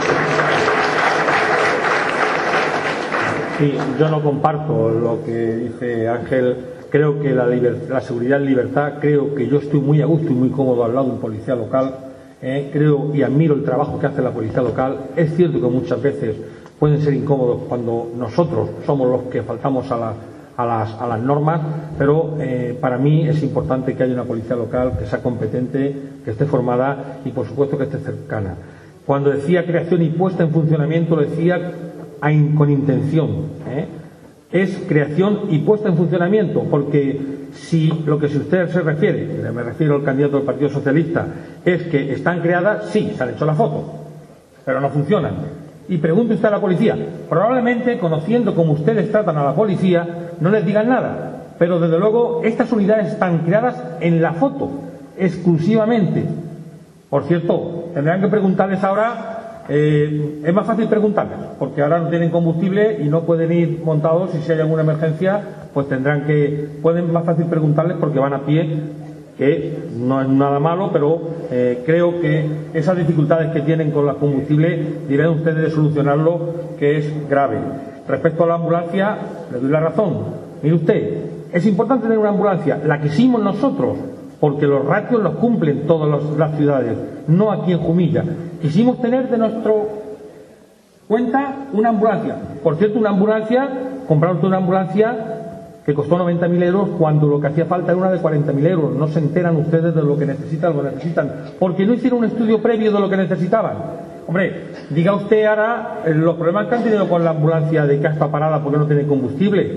Sí, yo no comparto lo que dice Ángel. Creo que la, la seguridad es libertad. Creo que yo estoy muy a gusto y muy cómodo al lado de un policía local. Eh, creo y admiro el trabajo que hace la policía local. Es cierto que muchas veces pueden ser incómodos cuando nosotros somos los que faltamos a, la, a, las, a las normas, pero eh, para mí es importante que haya una policía local que sea competente, que esté formada y por supuesto que esté cercana. Cuando decía creación y puesta en funcionamiento, lo decía con intención. ¿eh? Es creación y puesta en funcionamiento, porque si lo que si usted se refiere, me refiero al candidato del Partido Socialista, es que están creadas, sí, se han hecho la foto, pero no funcionan. Y pregunte usted a la policía. Probablemente, conociendo cómo ustedes tratan a la policía, no les digan nada. Pero desde luego, estas unidades están creadas en la foto, exclusivamente. Por cierto, tendrán que preguntarles ahora, eh, es más fácil preguntarles, porque ahora no tienen combustible y no pueden ir montados, y si hay alguna emergencia, pues tendrán que, pueden más fácil preguntarles porque van a pie, que no es nada malo, pero eh, creo que esas dificultades que tienen con la combustible deberán ustedes de solucionarlo, que es grave. Respecto a la ambulancia, le doy la razón. Mire usted, es importante tener una ambulancia, la quisimos nosotros, porque los ratios los cumplen todas los, las ciudades, no aquí en Jumilla. Quisimos tener de nuestro cuenta una ambulancia. Por cierto, una ambulancia, comprar usted una ambulancia que costó noventa mil euros cuando lo que hacía falta era una de cuarenta mil euros. No se enteran ustedes de lo que necesitan, lo que necesitan, porque no hicieron un estudio previo de lo que necesitaban. Hombre, diga usted ahora eh, los problemas que han tenido con la ambulancia de que está parada porque no tiene combustible.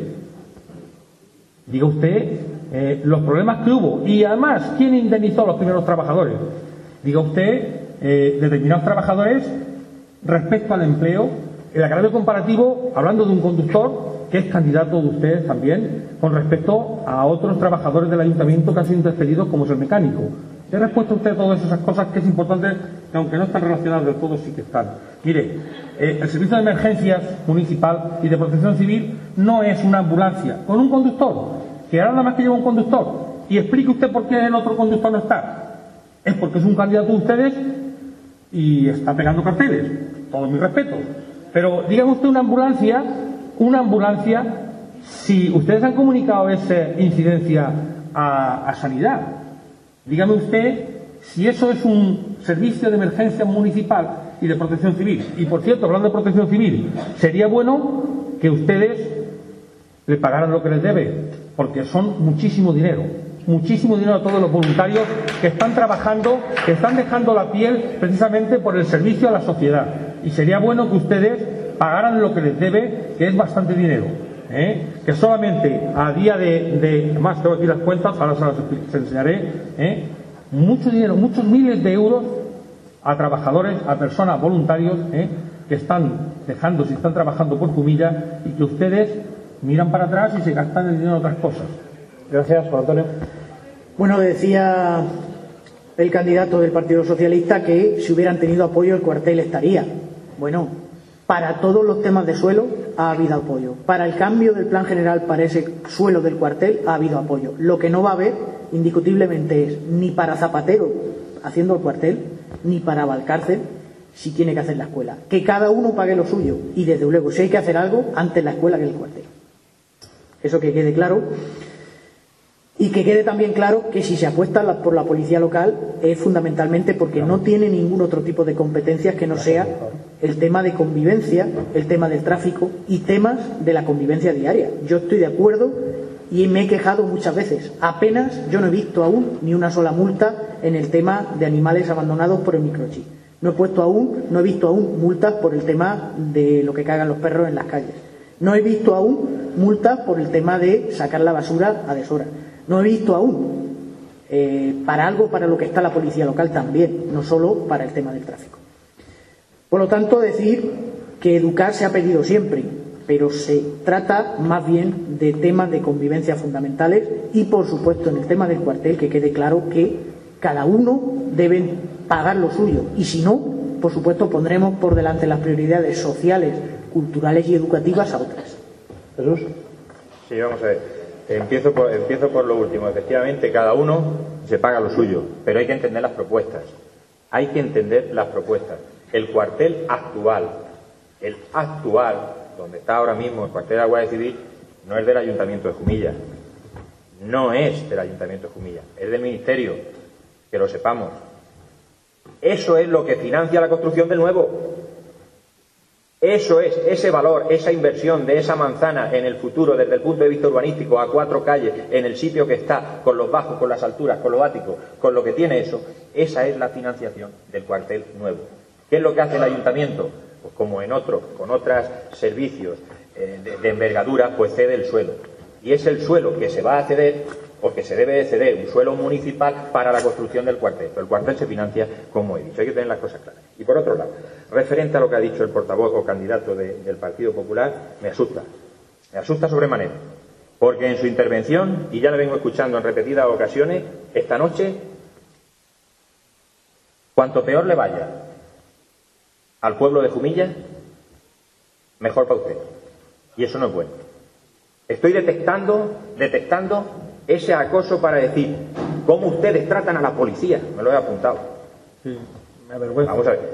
Diga usted eh, los problemas que hubo. Y además, ¿quién indemnizó a los primeros trabajadores? Diga usted eh, determinados trabajadores respecto al empleo, el agravio comparativo, hablando de un conductor que es candidato de ustedes también, con respecto a otros trabajadores del ayuntamiento que han sido despedidos, como es el mecánico. ¿Qué respuesta usted a todas esas cosas que es importante, que aunque no están relacionadas del todo, sí que están? Mire, eh, el servicio de emergencias municipal y de protección civil no es una ambulancia con un conductor, que ahora nada más que lleva un conductor. Y explique usted por qué el otro conductor no está. Es porque es un candidato de ustedes y está pegando carteles. Todo mi respeto. Pero dígame usted una ambulancia, una ambulancia, si ustedes han comunicado esa incidencia a, a Sanidad, dígame usted si eso es un servicio de emergencia municipal y de protección civil. Y por cierto, hablando de protección civil, sería bueno que ustedes le pagaran lo que les debe, porque son muchísimo dinero, muchísimo dinero a todos los voluntarios que están trabajando, que están dejando la piel precisamente por el servicio a la sociedad. Y sería bueno que ustedes pagaran lo que les debe, que es bastante dinero, ¿eh? Que solamente a día de, de más tengo aquí las cuentas, ahora se las enseñaré, ¿eh? Mucho dinero, muchos miles de euros a trabajadores, a personas, voluntarios, ¿eh? Que están dejando, si están trabajando por Jumilla, y que ustedes miran para atrás y se gastan el dinero en otras cosas. Gracias, Juan Antonio. Bueno, decía el candidato del Partido Socialista que si hubieran tenido apoyo el cuartel estaría. Bueno, para todos los temas de suelo ha habido apoyo. Para el cambio del plan general para ese suelo del cuartel ha habido apoyo. Lo que no va a haber, indiscutiblemente, es ni para Zapatero haciendo el cuartel, ni para Valcárcel si tiene que hacer la escuela. Que cada uno pague lo suyo. Y desde luego, si hay que hacer algo, antes la escuela que el cuartel. Eso que quede claro. Y que quede también claro que si se apuesta por la policía local es fundamentalmente porque no tiene ningún otro tipo de competencias que no sea el tema de convivencia, el tema del tráfico y temas de la convivencia diaria. Yo estoy de acuerdo y me he quejado muchas veces. Apenas yo no he visto aún ni una sola multa en el tema de animales abandonados por el microchip. No he puesto aún, no he visto aún multas por el tema de lo que cagan los perros en las calles. No he visto aún multas por el tema de sacar la basura a deshora. No he visto aún eh, para algo para lo que está la policía local también, no solo para el tema del tráfico. Por lo tanto, decir que educar se ha pedido siempre, pero se trata más bien de temas de convivencia fundamentales y, por supuesto, en el tema del cuartel, que quede claro que cada uno debe pagar lo suyo y, si no, por supuesto, pondremos por delante las prioridades sociales, culturales y educativas a otras. Jesús. Sí, vamos a ver. Empiezo por, empiezo por lo último. Efectivamente, cada uno se paga lo suyo, pero hay que entender las propuestas. Hay que entender las propuestas. El cuartel actual, el actual, donde está ahora mismo el cuartel de la Guardia Civil, no es del Ayuntamiento de Jumilla. No es del Ayuntamiento de Jumilla, es del Ministerio, que lo sepamos. Eso es lo que financia la construcción del nuevo. Eso es, ese valor, esa inversión de esa manzana en el futuro desde el punto de vista urbanístico a cuatro calles, en el sitio que está, con los bajos, con las alturas, con los áticos, con lo que tiene eso, esa es la financiación del cuartel nuevo. ¿Qué es lo que hace el ayuntamiento? Pues como en otros, con otros servicios eh, de, de envergadura, pues cede el suelo. Y es el suelo que se va a ceder, o que se debe de ceder, un suelo municipal para la construcción del cuartel. Pero el cuartel se financia, como he dicho, hay que tener las cosas claras. Y por otro lado, referente a lo que ha dicho el portavoz o candidato de, del Partido Popular, me asusta. Me asusta sobremanera. Porque en su intervención, y ya lo vengo escuchando en repetidas ocasiones, esta noche, cuanto peor le vaya al pueblo de Jumilla, mejor para usted. Y eso no es bueno. Estoy detectando, detectando ese acoso para decir cómo ustedes tratan a la policía. Me lo he apuntado. Sí, me avergüenza. Vamos a ver.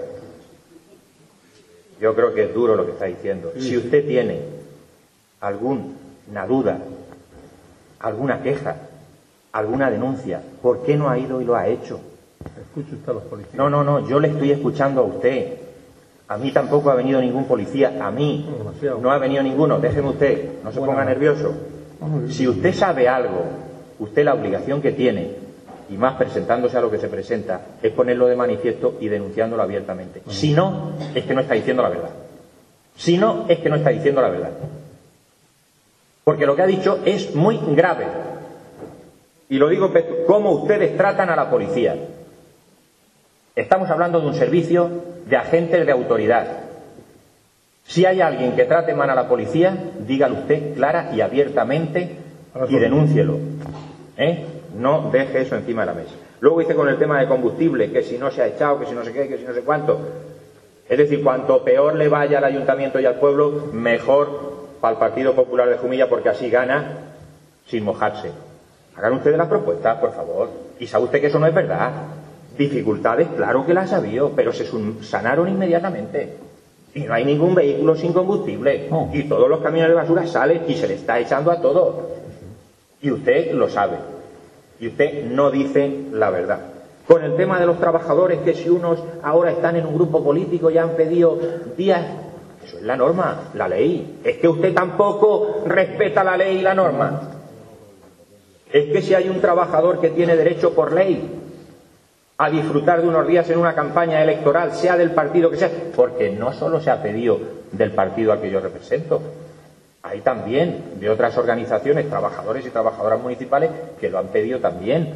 Yo creo que es duro lo que está diciendo. Sí. Si usted tiene alguna duda, alguna queja, alguna denuncia, ¿por qué no ha ido y lo ha hecho? Escuche usted a los policías. No, no, no, yo le estoy escuchando a usted. A mí tampoco ha venido ningún policía. A mí Demasiado. no ha venido ninguno. Déjeme usted, no se Bueno, ponga nervioso. Vamos, Si usted sabe algo, usted la obligación que tiene, y más presentándose a lo que se presenta, es ponerlo de manifiesto y denunciándolo abiertamente. Si no, es que no está diciendo la verdad. Si no, es que no está diciendo la verdad. Porque lo que ha dicho es muy grave. Y lo digo, cómo ustedes tratan a la policía. Estamos hablando de un servicio de agentes de autoridad. Si hay alguien que trate mal a la policía, dígalo usted clara y abiertamente y denúncielo. ¿Eh? No deje eso encima de la mesa. Luego dice con el tema de combustible, que si no se ha echado, que si no sé qué, que si no sé cuánto. Es decir, cuanto peor le vaya al ayuntamiento y al pueblo, mejor para el Partido Popular de Jumilla, porque así gana sin mojarse. Hagan ustedes las propuestas, por favor. Y sabe usted que eso no es verdad. Dificultades, claro que las ha habido, pero se sanaron inmediatamente. Y no hay ningún vehículo sin combustible. Oh. Y todos los camiones de basura salen y se le está echando a todos. Y usted lo sabe. Y usted no dice la verdad. Con el tema de los trabajadores, que si unos ahora están en un grupo político y han pedido días, eso es la norma, la ley. Es que usted tampoco respeta la ley y la norma. Es que si hay un trabajador que tiene derecho por ley a disfrutar de unos días en una campaña electoral, sea del partido que sea, porque no solo se ha pedido del partido al que yo represento, hay también de otras organizaciones, trabajadores y trabajadoras municipales, que lo han pedido también.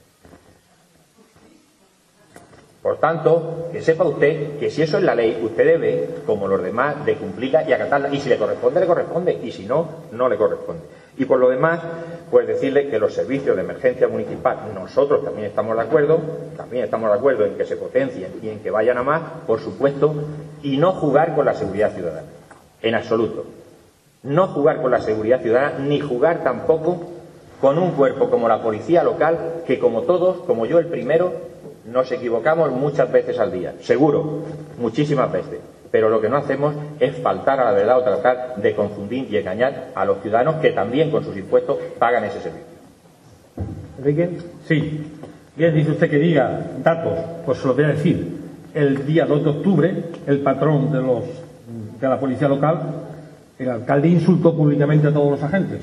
Por tanto, que sepa usted que si eso es la ley, usted debe, como los demás, de cumplirla y acatarla. Y si le corresponde, le corresponde. Y si no, no le corresponde. Y por lo demás, pues decirle que los servicios de emergencia municipal, nosotros también estamos de acuerdo, también estamos de acuerdo en que se potencien y en que vayan a más, por supuesto, y no jugar con la seguridad ciudadana. En absoluto. No jugar con la seguridad ciudadana, ni jugar tampoco con un cuerpo como la policía local, que como todos, como yo el primero, nos equivocamos muchas veces al día, seguro, muchísimas veces, pero lo que no hacemos es faltar a la verdad o tratar de confundir y engañar a los ciudadanos que también con sus impuestos pagan ese servicio. Enrique. Sí. Bien, dice usted que diga datos, pues se lo voy a decir. El día dos de octubre, el patrón de los de la policía local, el alcalde, insultó públicamente a todos los agentes.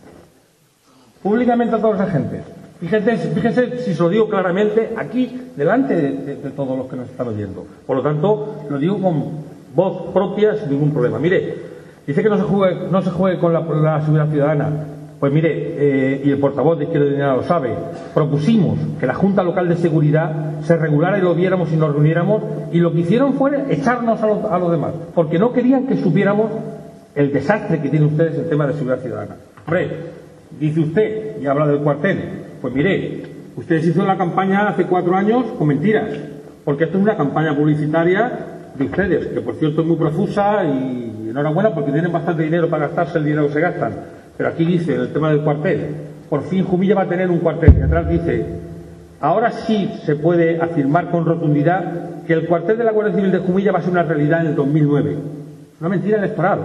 Públicamente a todos los agentes. Fíjese, fíjese si se lo digo claramente aquí, delante de, de, de todos los que nos están oyendo. Por lo tanto, lo digo con voz propia, sin ningún problema. Mire, dice que no se juegue, no se juegue con la, la seguridad ciudadana. Pues mire, eh, y el portavoz de Izquierda Unida lo sabe, propusimos que la Junta Local de Seguridad se regulara y lo viéramos y nos reuniéramos, y lo que hicieron fue echarnos a los, a los demás, porque no querían que supiéramos el desastre que tienen ustedes en el tema de seguridad ciudadana. Hombre, dice usted, y habla del cuartel, pues mire, ustedes hicieron la campaña hace cuatro años con mentiras, porque esto es una campaña publicitaria de ustedes, que por cierto es muy profusa y enhorabuena porque tienen bastante dinero para gastarse el dinero que se gastan. Pero aquí dice, en el tema del cuartel, por fin Jumilla va a tener un cuartel. Y atrás dice, ahora sí se puede afirmar con rotundidad que el cuartel de la Guardia Civil de Jumilla va a ser una realidad en el dos mil nueve. Una mentira electoral.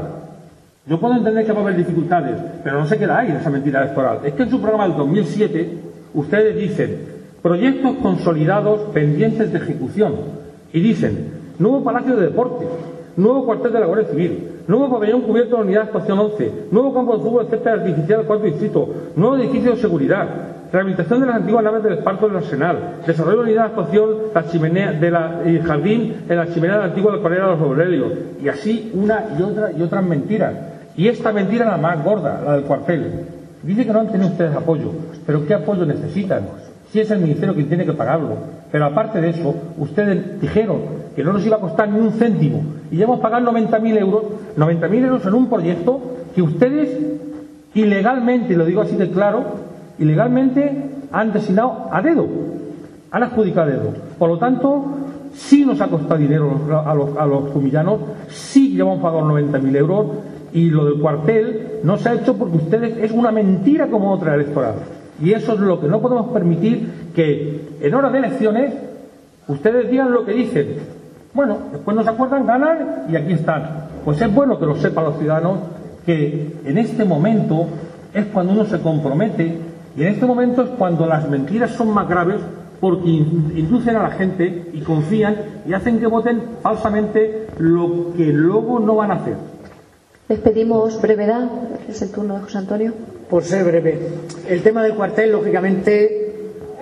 Yo puedo entender que va a haber dificultades, pero no se queda ahí en esa mentira electoral. Es que en su programa del dos mil siete, ustedes dicen, proyectos consolidados pendientes de ejecución. Y dicen, nuevo Palacio de Deportes, nuevo cuartel de la Guardia Civil, nuevo pabellón cubierto de la unidad de actuación once, nuevo campo de fútbol césped artificial del cuarto distrito, nuevo edificio de seguridad, rehabilitación de las antiguas naves del Esparto del Arsenal, desarrollo de la unidad de actuación la chimenea de la, el jardín en la chimenea de la antigua del Correa de los Aurelios, y así una y otra y otras mentiras. Y esta mentira es la más gorda, la del cuartel. Dice que no han tenido ustedes apoyo, pero ¿qué apoyo necesitan? Si es el Ministerio quien tiene que pagarlo. Pero aparte de eso, ustedes dijeron que no nos iba a costar ni un céntimo, y ya hemos pagado noventa mil euros, noventa mil euros en un proyecto que ustedes ilegalmente, y lo digo así de claro, ilegalmente han designado a dedo, han adjudicado a dedo. Por lo tanto, sí nos ha costado dinero a los, a los jumillanos, sí ya hemos pagado noventa mil euros, y lo del cuartel no se ha hecho porque ustedes es una mentira como otra electoral. Y eso es lo que no podemos permitir, que en horas de elecciones ustedes digan lo que dicen. Bueno, después no se acuerdan, ganan y aquí están. Pues es bueno que lo sepan los ciudadanos, que en este momento es cuando uno se compromete, y en este momento es cuando las mentiras son más graves, porque inducen a la gente y confían y hacen que voten falsamente lo que luego no van a hacer. Les pedimos brevedad. Es el turno de José Antonio. Por ser breve. El tema del cuartel, lógicamente,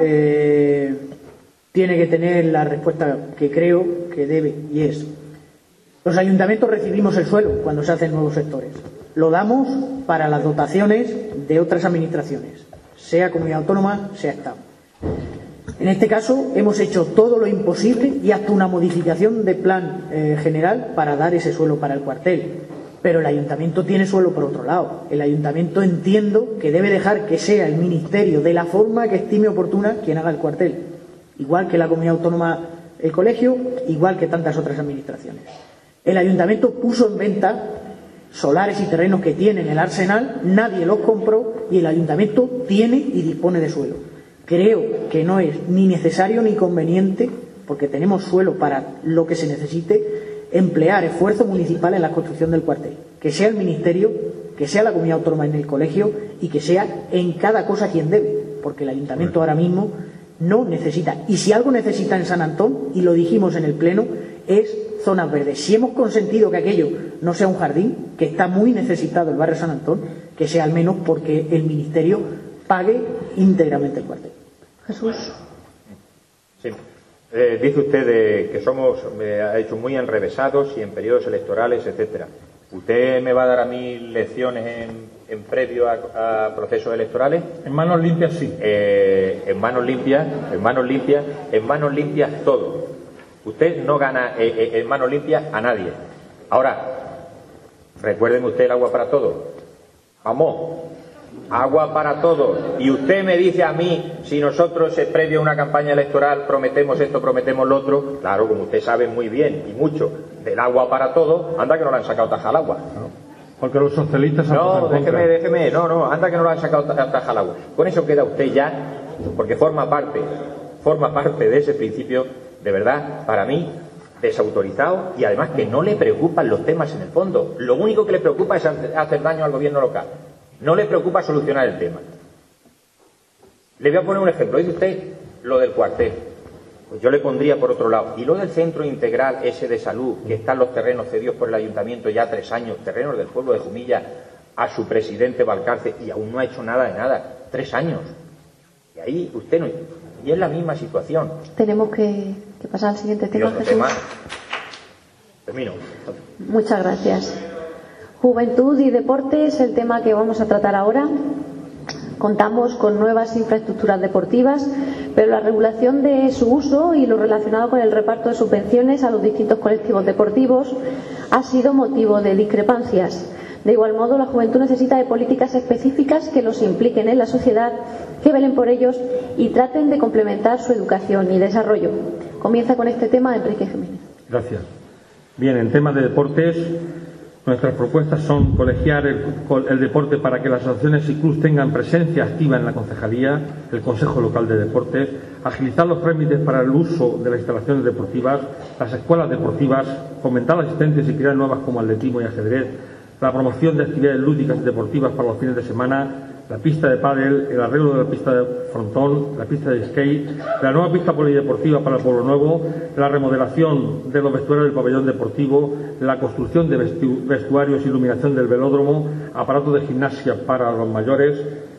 eh, tiene que tener la respuesta que creo que debe, y es: los ayuntamientos recibimos el suelo cuando se hacen nuevos sectores. Lo damos para las dotaciones de otras administraciones, sea comunidad autónoma, sea Estado. En este caso, hemos hecho todo lo imposible y hasta una modificación de plan eh, general para dar ese suelo para el cuartel. Pero el ayuntamiento tiene suelo por otro lado. El ayuntamiento, entiendo que debe dejar que sea el ministerio, de la forma que estime oportuna, quien haga el cuartel. Igual que la comunidad autónoma, el colegio, igual que tantas otras administraciones. El ayuntamiento puso en venta solares y terrenos que tiene en el Arsenal, nadie los compró y el ayuntamiento tiene y dispone de suelo. Creo que no es ni necesario ni conveniente, porque tenemos suelo para lo que se necesite, emplear esfuerzo municipal en la construcción del cuartel. Que sea el ministerio, que sea la comunidad autónoma en el colegio y que sea en cada cosa quien debe, porque el ayuntamiento ahora mismo no necesita. Y si algo necesita en San Antón, y lo dijimos en el pleno, es zonas verdes. Si hemos consentido que aquello no sea un jardín, que está muy necesitado el barrio San Antón, que sea al menos porque el ministerio pague íntegramente el cuartel. Jesús. Sí. Eh, dice usted de que somos, me ha dicho, muy enrevesados y en periodos electorales, etcétera. ¿Usted me va a dar a mí lecciones en, en previo a, a procesos electorales? En manos limpias, sí. Eh, en manos limpias, en manos limpias, en manos limpias todo. Usted no gana eh, eh, en manos limpias a nadie. Ahora, recuerden usted el agua para todos. Vamos. Agua para todos. Y usted me dice a mí, si nosotros eh, previo a una campaña electoral prometemos esto, prometemos lo otro, claro, como usted sabe muy bien y mucho del agua para todos, anda que no le han sacado taja al agua. No, porque los socialistas han No, déjeme, déjeme, no, no, anda que no le han sacado taja al agua. Con eso queda usted ya, porque forma parte, forma parte de ese principio, de verdad, para mí, desautorizado, y además que no le preocupan los temas en el fondo. Lo único que le preocupa es hacer daño al gobierno local. No le preocupa solucionar el tema. Le voy a poner un ejemplo. Dice usted lo del cuartel. Pues yo le pondría por otro lado. Y lo del centro integral ese de salud, que están los terrenos cedidos por el ayuntamiento ya tres años, terrenos del pueblo de Jumilla, a su presidente Valcarce, y aún no ha hecho nada de nada. Tres años. Y ahí usted no... Y es la misma situación. Tenemos que, que pasar al siguiente tema, otro Jesús. tema. Termino. Muchas gracias. Juventud y deportes, el tema que vamos a tratar ahora. Contamos con nuevas infraestructuras deportivas, pero la regulación de su uso y lo relacionado con el reparto de subvenciones a los distintos colectivos deportivos ha sido motivo de discrepancias. De igual modo, la juventud necesita de políticas específicas que los impliquen en la sociedad, que velen por ellos y traten de complementar su educación y desarrollo. Comienza con este tema Enrique Jiménez. Gracias. Bien, en temas de deportes, nuestras propuestas son colegiar el, el deporte para que las asociaciones y clubes tengan presencia activa en la concejalía, el Consejo Local de Deportes, agilizar los trámites para el uso de las instalaciones deportivas, las escuelas deportivas, fomentar las asistencias y crear nuevas como atletismo y ajedrez, la promoción de actividades lúdicas y deportivas para los fines de semana, la pista de pádel, el arreglo de la pista de frontón, la pista de skate, la nueva pista polideportiva para el Pueblo Nuevo, la remodelación de los vestuarios del pabellón deportivo, la construcción de vestu vestuarios e iluminación del velódromo, aparatos de gimnasia para los mayores,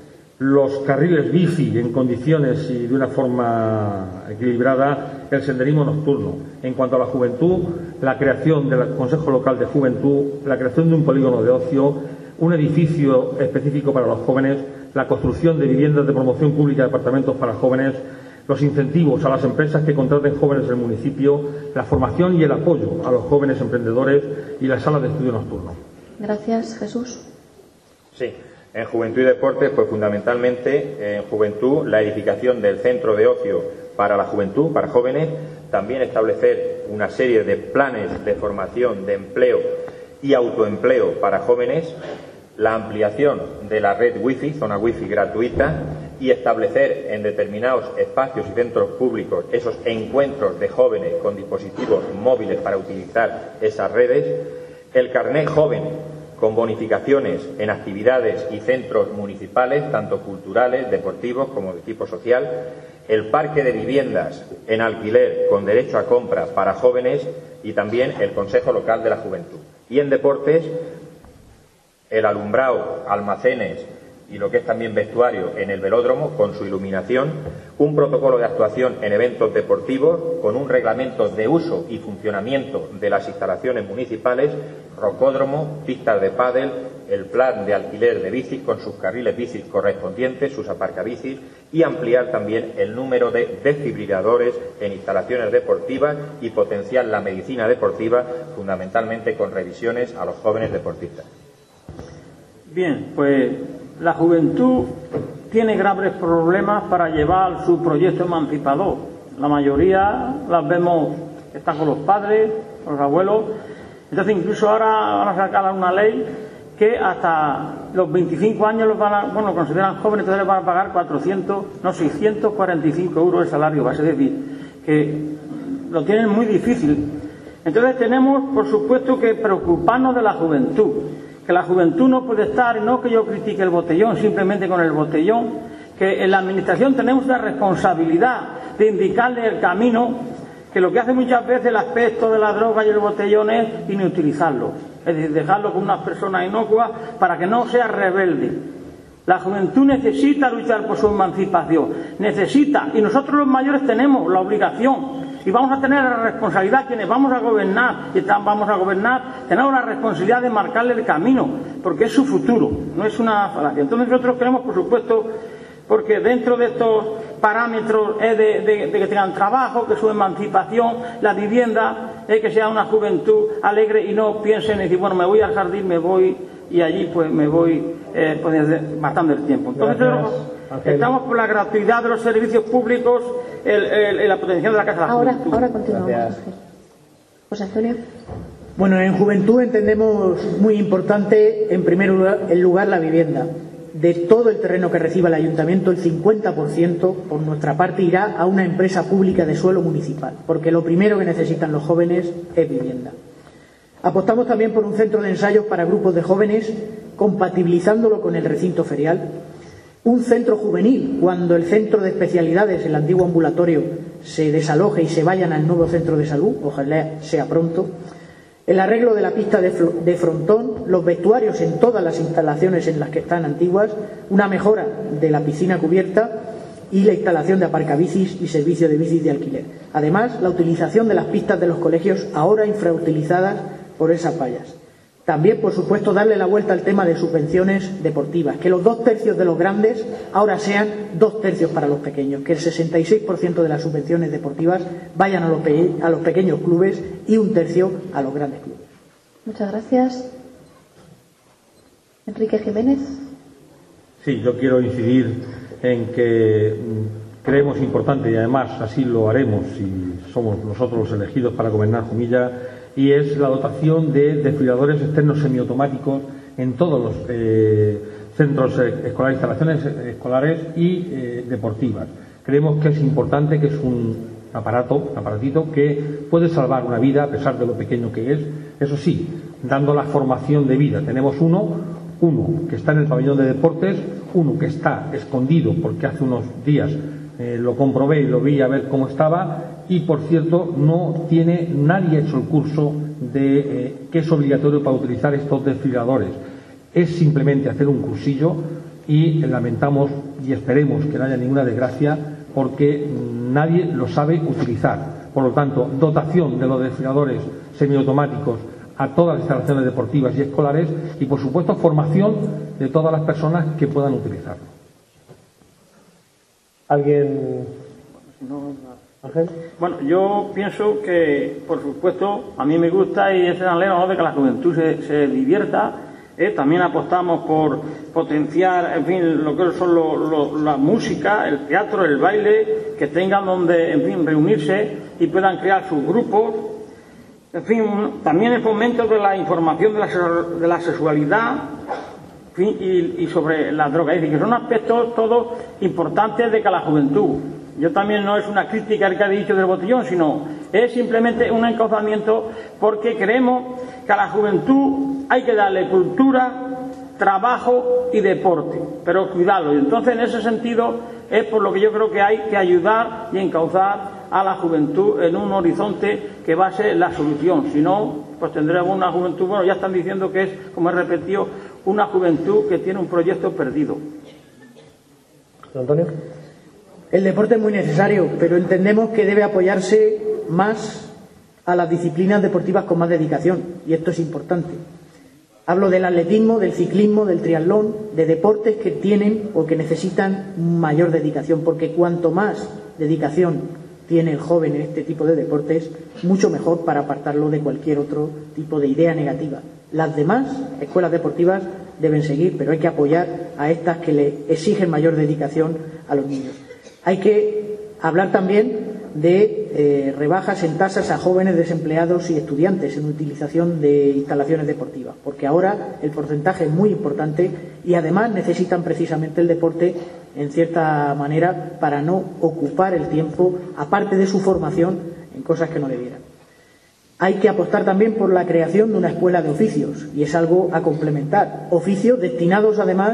los carriles bici en condiciones y de una forma equilibrada, el senderismo nocturno. En cuanto a la juventud, la creación del Consejo Local de Juventud, la creación de un polígono de ocio, un edificio específico para los jóvenes, la construcción de viviendas de promoción pública de apartamentos para jóvenes, los incentivos a las empresas que contraten jóvenes del municipio, la formación y el apoyo a los jóvenes emprendedores y las salas de estudio nocturno. Gracias, Jesús. Sí, en Juventud y Deportes, pues fundamentalmente en Juventud la edificación del centro de ocio para la juventud, para jóvenes, también establecer una serie de planes de formación, de empleo y autoempleo para jóvenes, la ampliación de la red wifi, zona wifi gratuita, y establecer en determinados espacios y centros públicos esos encuentros de jóvenes con dispositivos móviles para utilizar esas redes, el carnet joven con bonificaciones en actividades y centros municipales, tanto culturales, deportivos como de tipo social, el parque de viviendas en alquiler con derecho a compra para jóvenes y también el Consejo Local de la Juventud. Y en deportes, el alumbrado, almacenes y lo que es también vestuario en el velódromo con su iluminación, un protocolo de actuación en eventos deportivos con un reglamento de uso y funcionamiento de las instalaciones municipales, rocódromo, pistas de pádel, el plan de alquiler de bicis con sus carriles bicis correspondientes, sus aparcabicis, y ampliar también el número de desfibriladores en instalaciones deportivas y potenciar la medicina deportiva, fundamentalmente con revisiones a los jóvenes deportistas. Bien, pues la juventud tiene graves problemas para llevar su proyecto emancipador. La mayoría las vemos que están con los padres, con los abuelos. Entonces incluso ahora van a sacar una ley que hasta los veinticinco años los van a, bueno, consideran jóvenes, entonces les van a pagar cuatrocientos, no, seiscientos cuarenta y cinco euros de salario base, es decir, que lo tienen muy difícil. Entonces tenemos, por supuesto, que preocuparnos de la juventud, que la juventud no puede estar, no que yo critique el botellón, simplemente con el botellón, que en la administración tenemos la responsabilidad de indicarle el camino, que lo que hace muchas veces el aspecto de la droga y el botellón es inutilizarlo, es decir, dejarlo con unas personas inocuas para que no sea rebelde. La juventud necesita luchar por su emancipación, necesita, y nosotros los mayores tenemos la obligación, y vamos a tener la responsabilidad, quienes vamos a gobernar, y vamos a gobernar, tenemos la responsabilidad de marcarle el camino, porque es su futuro, no es una falacia. Entonces nosotros queremos, por supuesto, porque dentro de estos parámetros es de, de, de que tengan trabajo, que su emancipación, la vivienda, es que sea una juventud alegre y no piensen en decir, bueno, me voy al jardín, me voy y allí pues me voy eh, pues, matando el tiempo. Entonces nosotros estamos por la gratuidad de los servicios púbicos, el, el, el, la potenciación de la Casa de la ahora, Juventud. Ahora continuamos. José Antonio. Bueno, en juventud entendemos muy importante, en primer lugar, el lugar la vivienda. De todo el terreno que reciba el ayuntamiento, el cincuenta por ciento por nuestra parte irá a una empresa pública de suelo municipal, porque lo primero que necesitan los jóvenes es vivienda. Apostamos también por un centro de ensayos para grupos de jóvenes, compatibilizándolo con el recinto ferial. Un centro juvenil, cuando el centro de especialidades, el antiguo ambulatorio, se desaloje y se vayan al nuevo centro de salud, ojalá sea pronto. El arreglo de la pista de, de frontón, los vestuarios en todas las instalaciones en las que están antiguas, una mejora de la piscina cubierta y la instalación de aparcabicis y servicio de bicis de alquiler. Además, la utilización de las pistas de los colegios ahora infrautilizadas por esas vallas. También, por supuesto, darle la vuelta al tema de subvenciones deportivas, que los dos tercios de los grandes ahora sean dos tercios para los pequeños, que el sesenta y seis por ciento de las subvenciones deportivas vayan a los, pe a los pequeños clubes y un tercio a los grandes clubes. Muchas gracias. Enrique Jiménez. Sí, yo quiero incidir en que creemos importante, y además así lo haremos si somos nosotros los elegidos para gobernar Jumilla, y es la dotación de desfibriladores externos semiautomáticos en todos los eh, centros escolares, instalaciones escolares y eh, deportivas. Creemos que es importante, que es un aparato, un aparatito que puede salvar una vida a pesar de lo pequeño que es. Eso sí, dando la formación de vida. Tenemos uno, uno que está en el pabellón de deportes, uno que está escondido porque hace unos días eh, lo comprobé y lo vi a ver cómo estaba. Y, por cierto, no tiene nadie hecho el curso de eh, que es obligatorio para utilizar estos desfibriladores. Es simplemente hacer un cursillo y lamentamos y esperemos que no haya ninguna desgracia porque nadie lo sabe utilizar. Por lo tanto, dotación de los desfibriladores semiautomáticos a todas las instalaciones deportivas y escolares y, por supuesto, formación de todas las personas que puedan utilizarlo. ¿Alguien? Ángel. Bueno, yo pienso que, por supuesto, a mí me gusta y es anhelo de que la juventud se, se divierta. ¿eh? También apostamos por potenciar, en fin, lo que son lo, lo, la música, el teatro, el baile, que tengan donde, en fin, reunirse y puedan crear sus grupos. En fin, también el fomento de la información de la, de la sexualidad, en fin, y, y sobre la droga. Es decir, que son aspectos todos importantes de que la juventud. Yo también no es una crítica al que ha dicho del botellón, sino es simplemente un encauzamiento porque creemos que a la juventud hay que darle cultura, trabajo y deporte, pero cuidado. Y entonces, en ese sentido, es por lo que yo creo que hay que ayudar y encauzar a la juventud en un horizonte que va a ser la solución. Si no, pues tendremos una juventud, bueno, ya están diciendo que es, como he repetido, una juventud que tiene un proyecto perdido. Antonio. El deporte es muy necesario, pero entendemos que debe apoyarse más a las disciplinas deportivas con más dedicación, y esto es importante. Hablo del atletismo, del ciclismo, del triatlón, de deportes que tienen o que necesitan mayor dedicación, porque cuanto más dedicación tiene el joven en este tipo de deportes, mucho mejor para apartarlo de cualquier otro tipo de idea negativa. Las demás escuelas deportivas deben seguir, pero hay que apoyar a estas que le exigen mayor dedicación a los niños. Hay que hablar también de eh, rebajas en tasas a jóvenes desempleados y estudiantes en utilización de instalaciones deportivas, porque ahora el porcentaje es muy importante y además necesitan precisamente el deporte en cierta manera para no ocupar el tiempo, aparte de su formación, en cosas que no debieran. Hay que apostar también por la creación de una escuela de oficios, y es algo a complementar. Oficios destinados además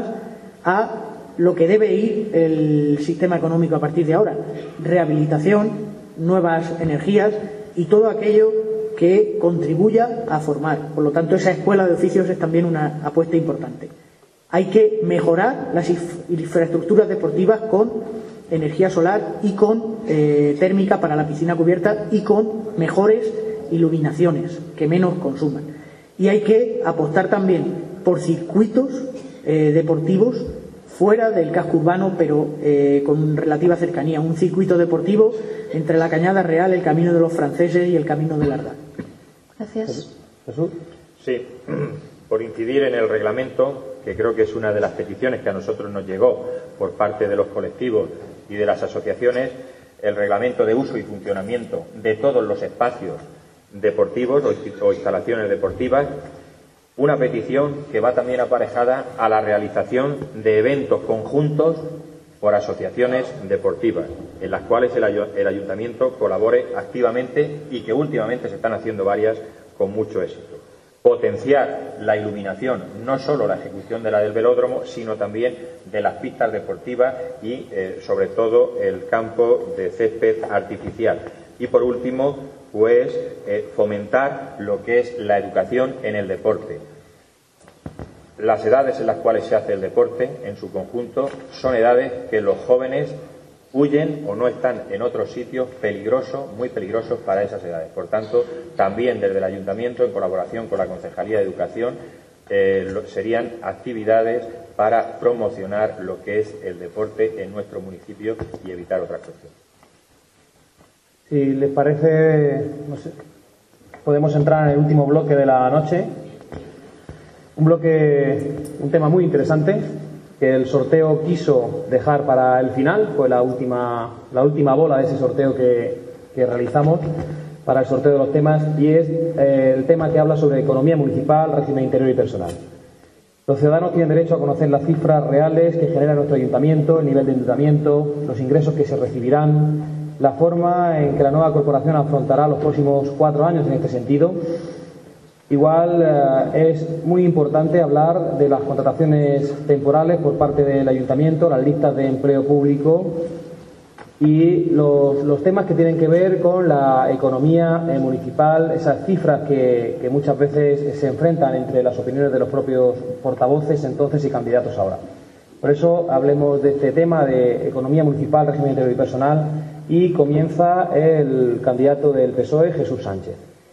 a lo que debe ir el sistema económico a partir de ahora: rehabilitación, nuevas energías y todo aquello que contribuya a formar. Por lo tanto, esa escuela de oficios es también una apuesta importante. Hay que mejorar las infraestructuras deportivas con energía solar y con eh, térmica para la piscina cubierta y con mejores iluminaciones que menos consuman. Y hay que apostar también por circuitos eh, deportivos fuera del casco urbano, pero eh, con relativa cercanía. Un circuito deportivo entre la Cañada Real, el Camino de los Franceses y el Camino del Ardal. Gracias. Jesús. Sí, por incidir en el reglamento, que creo que es una de las peticiones que a nosotros nos llegó por parte de los colectivos y de las asociaciones, el reglamento de uso y funcionamiento de todos los espacios deportivos o instalaciones deportivas. Una petición que va también aparejada a la realización de eventos conjuntos por asociaciones deportivas, en las cuales el, el ayuntamiento colabore activamente y que últimamente se están haciendo varias con mucho éxito. potenciar la iluminación, no solo la ejecución de la del velódromo, sino también de las pistas deportivas y, eh, sobre todo, el campo de césped artificial. Y, por último, pues eh, fomentar lo que es la educación en el deporte. Las edades en las cuales se hace el deporte, en su conjunto, son edades que los jóvenes huyen o no están en otros sitios peligrosos, muy peligrosos para esas edades. Por tanto, también desde el Ayuntamiento, en colaboración con la Concejalía de Educación, eh, lo, serían actividades para promocionar lo que es el deporte en nuestro municipio y evitar otras cuestiones. Si les parece, no sé, podemos entrar en el último bloque de la noche. Un bloque, un tema muy interesante, que el sorteo quiso dejar para el final, fue la última, la última bola de ese sorteo que, que realizamos para el sorteo de los temas, y es eh, el tema que habla sobre economía municipal, régimen interior y personal. Los ciudadanos tienen derecho a conocer las cifras reales que genera nuestro ayuntamiento, el nivel de endeudamiento, los ingresos que se recibirán, la forma en que la nueva corporación afrontará los próximos cuatro años en este sentido. Igual eh, es muy importante hablar de las contrataciones temporales por parte del ayuntamiento, las listas de empleo público y los, los temas que tienen que ver con la economía eh, municipal, esas cifras que, que muchas veces se enfrentan entre las opiniones de los propios portavoces entonces y candidatos ahora. Por eso hablemos de este tema de economía municipal, régimen interior y personal, y comienza el candidato del P S O E, Jesús Sánchez.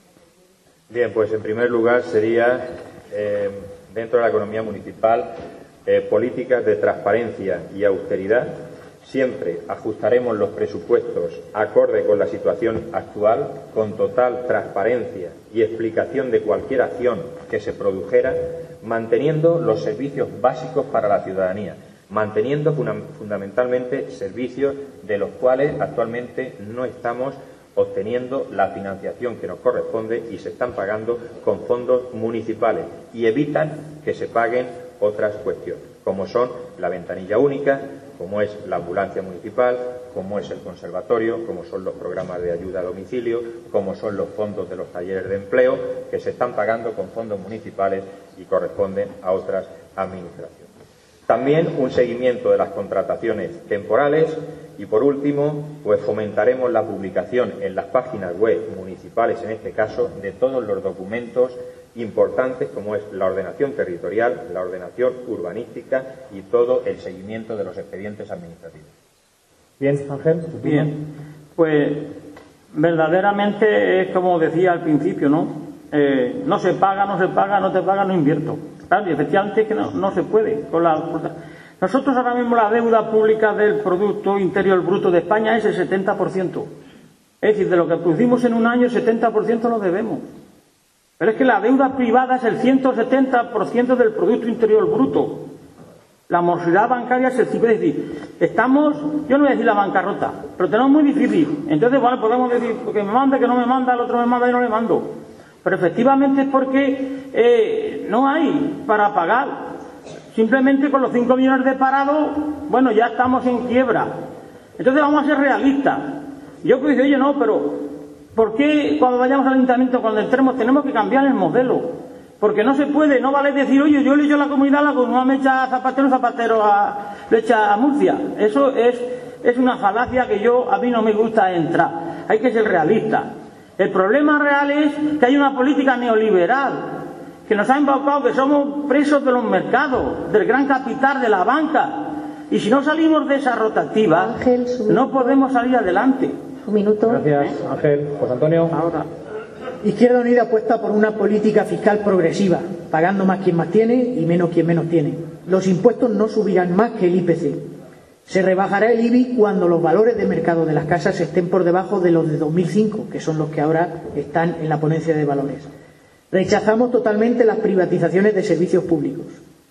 Bien, pues en primer lugar sería, eh, dentro de la economía municipal, eh, políticas de transparencia y austeridad. Siempre ajustaremos los presupuestos acorde con la situación actual, con total transparencia y explicación de cualquier acción que se produjera, manteniendo los servicios básicos para la ciudadanía, manteniendo funda- fundamentalmente servicios de los cuales actualmente no estamos obteniendo la financiación que nos corresponde y se están pagando con fondos municipales y evitan que se paguen otras cuestiones, como son la ventanilla única, como es la ambulancia municipal, como es el conservatorio, como son los programas de ayuda a domicilio, como son los fondos de los talleres de empleo, que se están pagando con fondos municipales y corresponden a otras administraciones. También un seguimiento de las contrataciones temporales y, por último, pues fomentaremos la publicación en las páginas web municipales, en este caso, de todos los documentos importantes como es la ordenación territorial, la ordenación urbanística y todo el seguimiento de los expedientes administrativos. Bien, Ángel. Bien, pues verdaderamente es como decía al principio, ¿no? Eh, no se paga, no se paga, no te paga, no invierto. Claro, y efectivamente es que no, no se puede. Con la, nosotros ahora mismo la deuda pública del Producto Interior Bruto de España es el setenta por ciento. Es decir, de lo que producimos en un año, el setenta por ciento lo debemos. Pero es que la deuda privada es el ciento setenta por ciento del Producto Interior Bruto. La morosidad bancaria es el cinco por ciento. Es decir, estamos, yo no voy a decir la bancarrota, pero tenemos muy difícil. Entonces, bueno, podemos decir que me mande, que no me manda, el otro me manda y no le mando. Pero efectivamente es porque eh, no hay para pagar. Simplemente con los cinco millones de parados, bueno, ya estamos en quiebra. Entonces vamos a ser realistas. Yo pues digo, oye, no, pero ¿por qué cuando vayamos al ayuntamiento, cuando entremos, tenemos que cambiar el modelo? Porque no se puede, no vale decir, oye, yo le echo a la comunidad, la comunidad me echa a Zapatero, Zapatero a, le echa a Murcia. Eso es, es una falacia que yo, a mí no me gusta entrar. Hay que ser realistas. El problema real es que hay una política neoliberal que nos ha embaucado, que somos presos de los mercados, del gran capital, de la banca. Y si no salimos de esa rotativa, Ángel, no podemos salir adelante. Un minuto. Gracias, Ángel. José Antonio. Ahora. Izquierda Unida apuesta por una política fiscal progresiva, pagando más quien más tiene y menos quien menos tiene. Los impuestos no subirán más que el I P C. Se rebajará el I B I cuando los valores de mercado de las casas estén por debajo de los de dos mil cinco, que son los que ahora están en la ponencia de valores. Rechazamos totalmente las privatizaciones de servicios públicos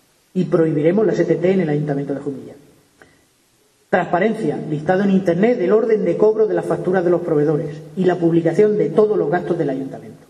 y prohibiremos la S T T en el Ayuntamiento de Jumilla. Transparencia, listado en Internet del orden de cobro de las facturas de los proveedores y la publicación de todos los gastos del Ayuntamiento.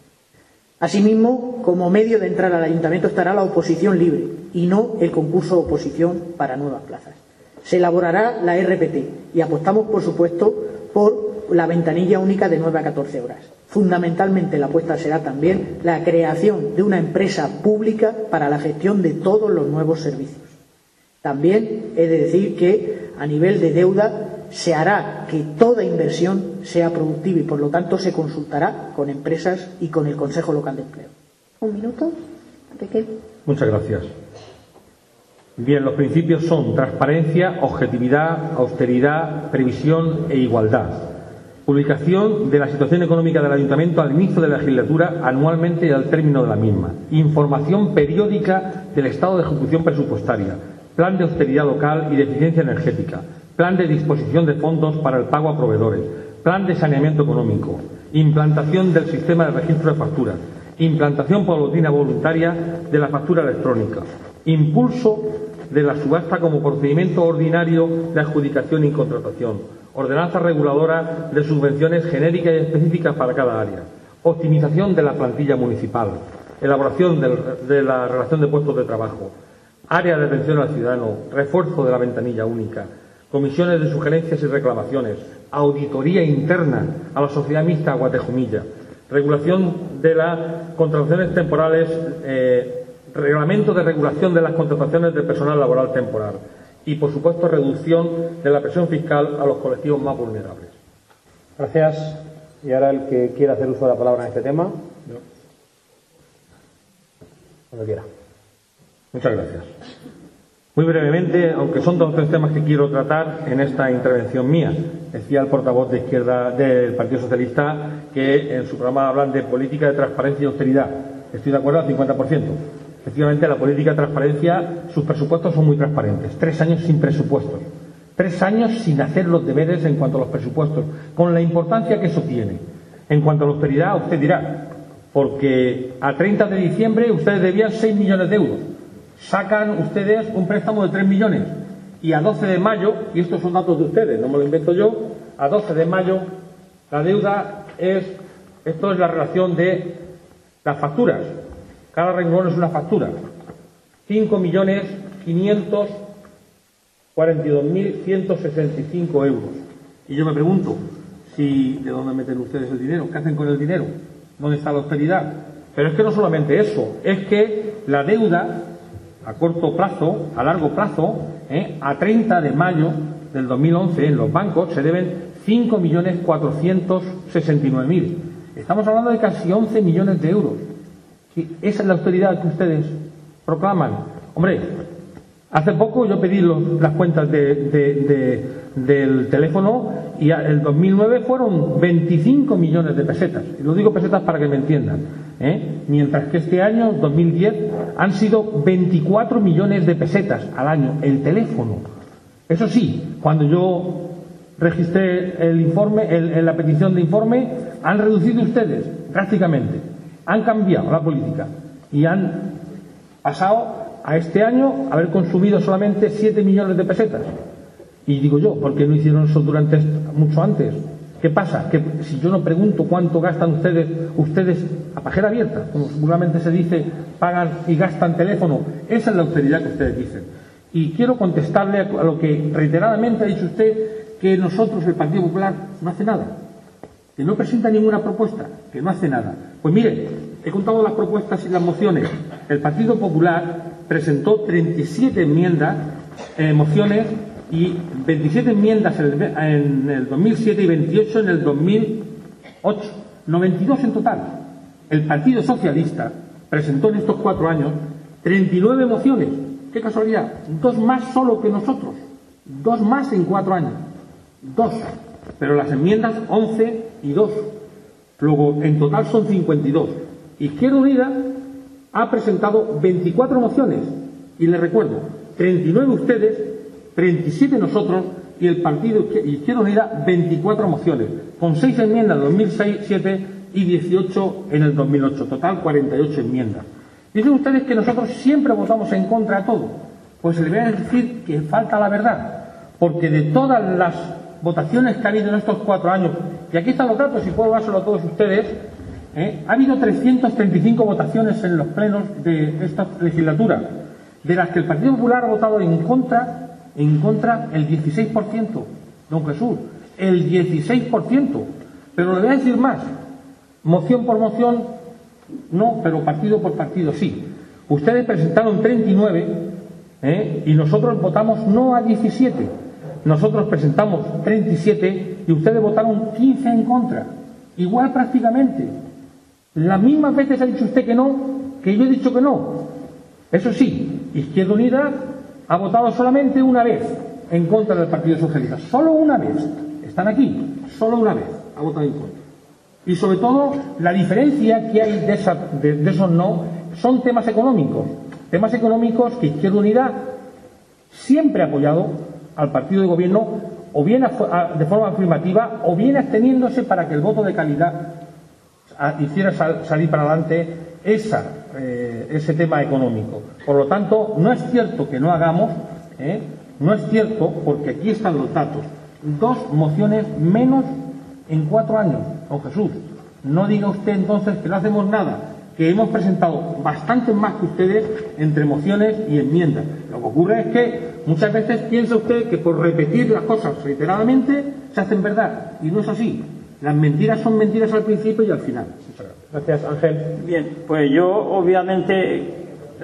Asimismo, como medio de entrar al Ayuntamiento estará la oposición libre y no el concurso de oposición para nuevas plazas. Se elaborará la R P T y apostamos, por supuesto, por la ventanilla única de nueve a catorce horas. Fundamentalmente la apuesta será también la creación de una empresa pública para la gestión de todos los nuevos servicios. También he de decir que a nivel de deuda se hará que toda inversión sea productiva y por lo tanto se consultará con empresas y con el Consejo Local de Empleo. Un minuto. Enrique. Muchas gracias. Bien, los principios son transparencia, objetividad, austeridad, previsión e igualdad. Publicación de la situación económica del Ayuntamiento al inicio de la legislatura, anualmente y al término de la misma. Información periódica del estado de ejecución presupuestaria. Plan de austeridad local y de eficiencia energética. Plan de disposición de fondos para el pago a proveedores. Plan de saneamiento económico. Implantación del sistema de registro de facturas. Implantación paulatina voluntaria de la factura electrónica. Impulso de la subasta como procedimiento ordinario de adjudicación y contratación. Ordenanza reguladora de subvenciones genéricas y específicas para cada área. Optimización de la plantilla municipal. Elaboración del, de la relación de puestos de trabajo. Área de atención al ciudadano. Refuerzo de la ventanilla única. Comisiones de sugerencias y reclamaciones. Auditoría interna a la sociedad mixta Guatejumilla. Regulación de las contrataciones temporales. Eh, Reglamento de regulación de las contrataciones de personal laboral temporal. Y, por supuesto, reducción de la presión fiscal a los colectivos más vulnerables. Gracias. Y ahora el que quiera hacer uso de la palabra en este tema. Yo. Cuando quiera. Muchas gracias. Muy brevemente, aunque son dos o tres temas que quiero tratar en esta intervención mía. Decía el portavoz de izquierda del Partido Socialista que en su programa hablan de política de transparencia y austeridad. Estoy de acuerdo al cincuenta por ciento. Efectivamente, la política de transparencia, sus presupuestos son muy transparentes. Tres años sin presupuestos. Tres años sin hacer los deberes en cuanto a los presupuestos, con la importancia que eso tiene. En cuanto a la austeridad, usted dirá, porque a treinta de diciembre ustedes debían seis millones de euros. Sacan ustedes un préstamo de tres millones. Y a doce de mayo, y estos son datos de ustedes, no me lo invento yo, a doce de mayo la deuda es, esto es la relación de las facturas. Cada renglón es una factura. cinco millones quinientos cuarenta y dos mil ciento sesenta y cinco euros. Y yo me pregunto, si ¿de dónde meten ustedes el dinero? ¿Qué hacen con el dinero? ¿Dónde está la austeridad? Pero es que no solamente eso, es que la deuda a corto plazo, a largo plazo, ¿eh? a treinta de mayo del dos mil once en los bancos se deben cinco millones cuatrocientos sesenta y nueve mil. Estamos hablando de casi once millones de euros. Esa es la austeridad que ustedes proclaman. Hombre, hace poco yo pedí los, las cuentas de, de, de, del teléfono y el dos mil nueve fueron veinticinco millones de pesetas. Y lo digo pesetas para que me entiendan. ¿eh? Mientras que este año, dos mil diez, han sido veinticuatro millones de pesetas al año el teléfono. Eso sí, cuando yo registré el informe, el, el, la petición de informe, han reducido ustedes drásticamente. Han cambiado la política y han pasado a este año a haber consumido solamente siete millones de pesetas. Y digo yo, ¿por qué no hicieron eso durante mucho antes? ¿Qué pasa? Que si yo no pregunto cuánto gastan ustedes, ustedes a pajera abierta, como seguramente se dice, pagan y gastan teléfono. Esa es la austeridad que ustedes dicen. Y quiero contestarle a lo que reiteradamente ha dicho usted, que nosotros, el Partido Popular, no hace nada. Que no presenta ninguna propuesta, que no hace nada. Pues mire, he contado las propuestas y las mociones. El Partido Popular presentó treinta y siete enmiendas, eh, mociones, y veintisiete enmiendas en el, en el dos mil siete y veintiocho en el dos mil ocho. noventa y dos en total. El Partido Socialista presentó en estos cuatro años treinta y nueve mociones. ¡Qué casualidad! Dos más solo que nosotros. Dos más en cuatro años. Dos. Pero las enmiendas, once y dos. Luego, en total son cincuenta y dos. Izquierda Unida ha presentado veinticuatro mociones. Y les recuerdo, treinta y nueve ustedes, treinta y siete nosotros, y el Partido Izquierda Unida, veinticuatro mociones. Con seis enmiendas en dos mil siete y dieciocho en el dos mil ocho. Total, cuarenta y ocho enmiendas. Dicen ustedes que nosotros siempre votamos en contra de todo. Pues les voy a decir que falta la verdad. Porque de todas las votaciones que ha habido en estos cuatro años, y aquí están los datos y puedo dárselo a todos ustedes, ¿eh? ha habido trescientas treinta y cinco votaciones en los plenos de esta legislatura, de las que el Partido Popular ha votado en contra En contra, el dieciséis por ciento, don Jesús, el dieciséis por ciento. Pero le voy a decir más, moción por moción, no, pero partido por partido sí. Ustedes presentaron treinta y nueve ¿eh? y nosotros votamos no a diecisiete. Nosotros presentamos treinta y siete y ustedes votaron quince en contra. Igual prácticamente. Las mismas veces ha dicho usted que no, que yo he dicho que no. Eso sí, Izquierda Unida ha votado solamente una vez en contra del Partido Socialista. Solo una vez. Están aquí. Solo una vez ha votado en contra. Y sobre todo, la diferencia que hay de, esa, de, de esos no son temas económicos. Temas económicos que Izquierda Unida siempre ha apoyado al partido de gobierno, o bien a, a, de forma afirmativa, o bien absteniéndose para que el voto de calidad a, hiciera sal, salir para adelante esa, eh, ese tema económico. Por lo tanto, no es cierto que no hagamos, ¿eh? no es cierto, porque aquí están los datos. Dos mociones menos en cuatro años, don Jesús. No diga usted entonces que no hacemos nada, que hemos presentado bastantes más que ustedes entre mociones y enmiendas. Lo que ocurre es que muchas veces piensa usted que por repetir las cosas reiteradamente se hacen verdad, y no es así. Las mentiras son mentiras al principio y al final. Muchas gracias. Gracias, Ángel. Bien, pues yo obviamente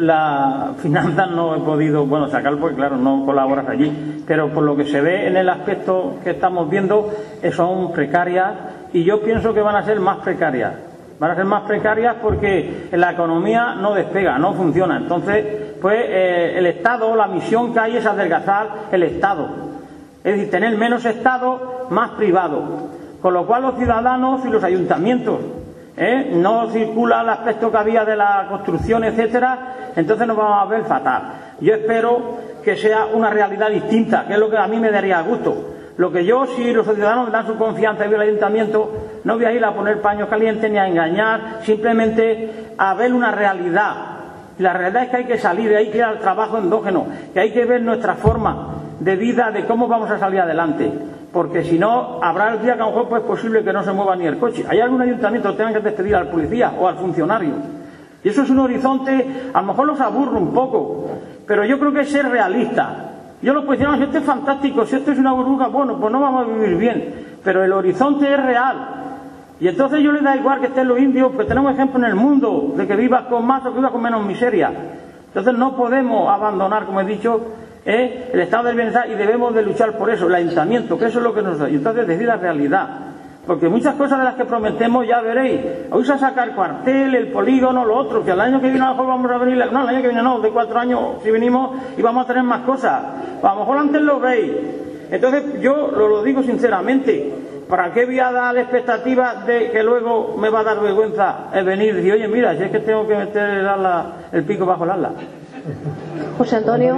la finanzas no he podido, bueno, sacarlo porque claro, no colaboras allí, pero por lo que se ve en el aspecto que estamos viendo, son precarias y yo pienso que van a ser más precarias. Van a ser más precarias porque la economía no despega, no funciona. Entonces, pues eh, el Estado, la misión que hay es adelgazar el Estado. Es decir, tener menos Estado, más privado. Con lo cual los ciudadanos y los ayuntamientos, ¿eh? no circula el aspecto que había de la construcción, etcétera, entonces nos vamos a ver fatal. Yo espero que sea una realidad distinta, que es lo que a mí me daría gusto. Lo que yo, si los ciudadanos me dan su confianza y veo el ayuntamiento, no voy a ir a poner paños calientes ni a engañar, simplemente a ver una realidad. Y la realidad es que hay que salir, de ahí que ir al trabajo endógeno, que hay que ver nuestra forma de vida, de cómo vamos a salir adelante. Porque si no, habrá el día que a lo mejor pues, es posible que no se mueva ni el coche. Hay algún ayuntamiento que tengan que despedir al policía o al funcionario. Y eso es un horizonte, a lo mejor los aburre un poco, pero yo creo que es ser realista. Yo lo cuestiono, si esto es fantástico, si esto es una burbuja, bueno, pues no vamos a vivir bien. Pero el horizonte es real. Y entonces yo le da igual que estén los indios, porque tenemos ejemplos en el mundo de que vivas con más o que vivas con menos miseria. Entonces no podemos abandonar, como he dicho, ¿eh? el estado del bienestar y debemos de luchar por eso, el ayuntamiento, que eso es lo que nos da. Y entonces decir la realidad. Porque muchas cosas de las que prometemos ya veréis. Hoy se saca el cuartel, el polígono, lo otro, que al año que viene a lo mejor vamos a venir, no, el año que viene no, de cuatro años si venimos y vamos a tener más cosas. A lo mejor antes lo veis. Entonces yo lo, lo digo sinceramente, ¿para qué voy a dar la expectativa de que luego me va a dar vergüenza el venir y decir, oye, mira, si es que tengo que meter el, ala, el pico bajo el ala? José Antonio.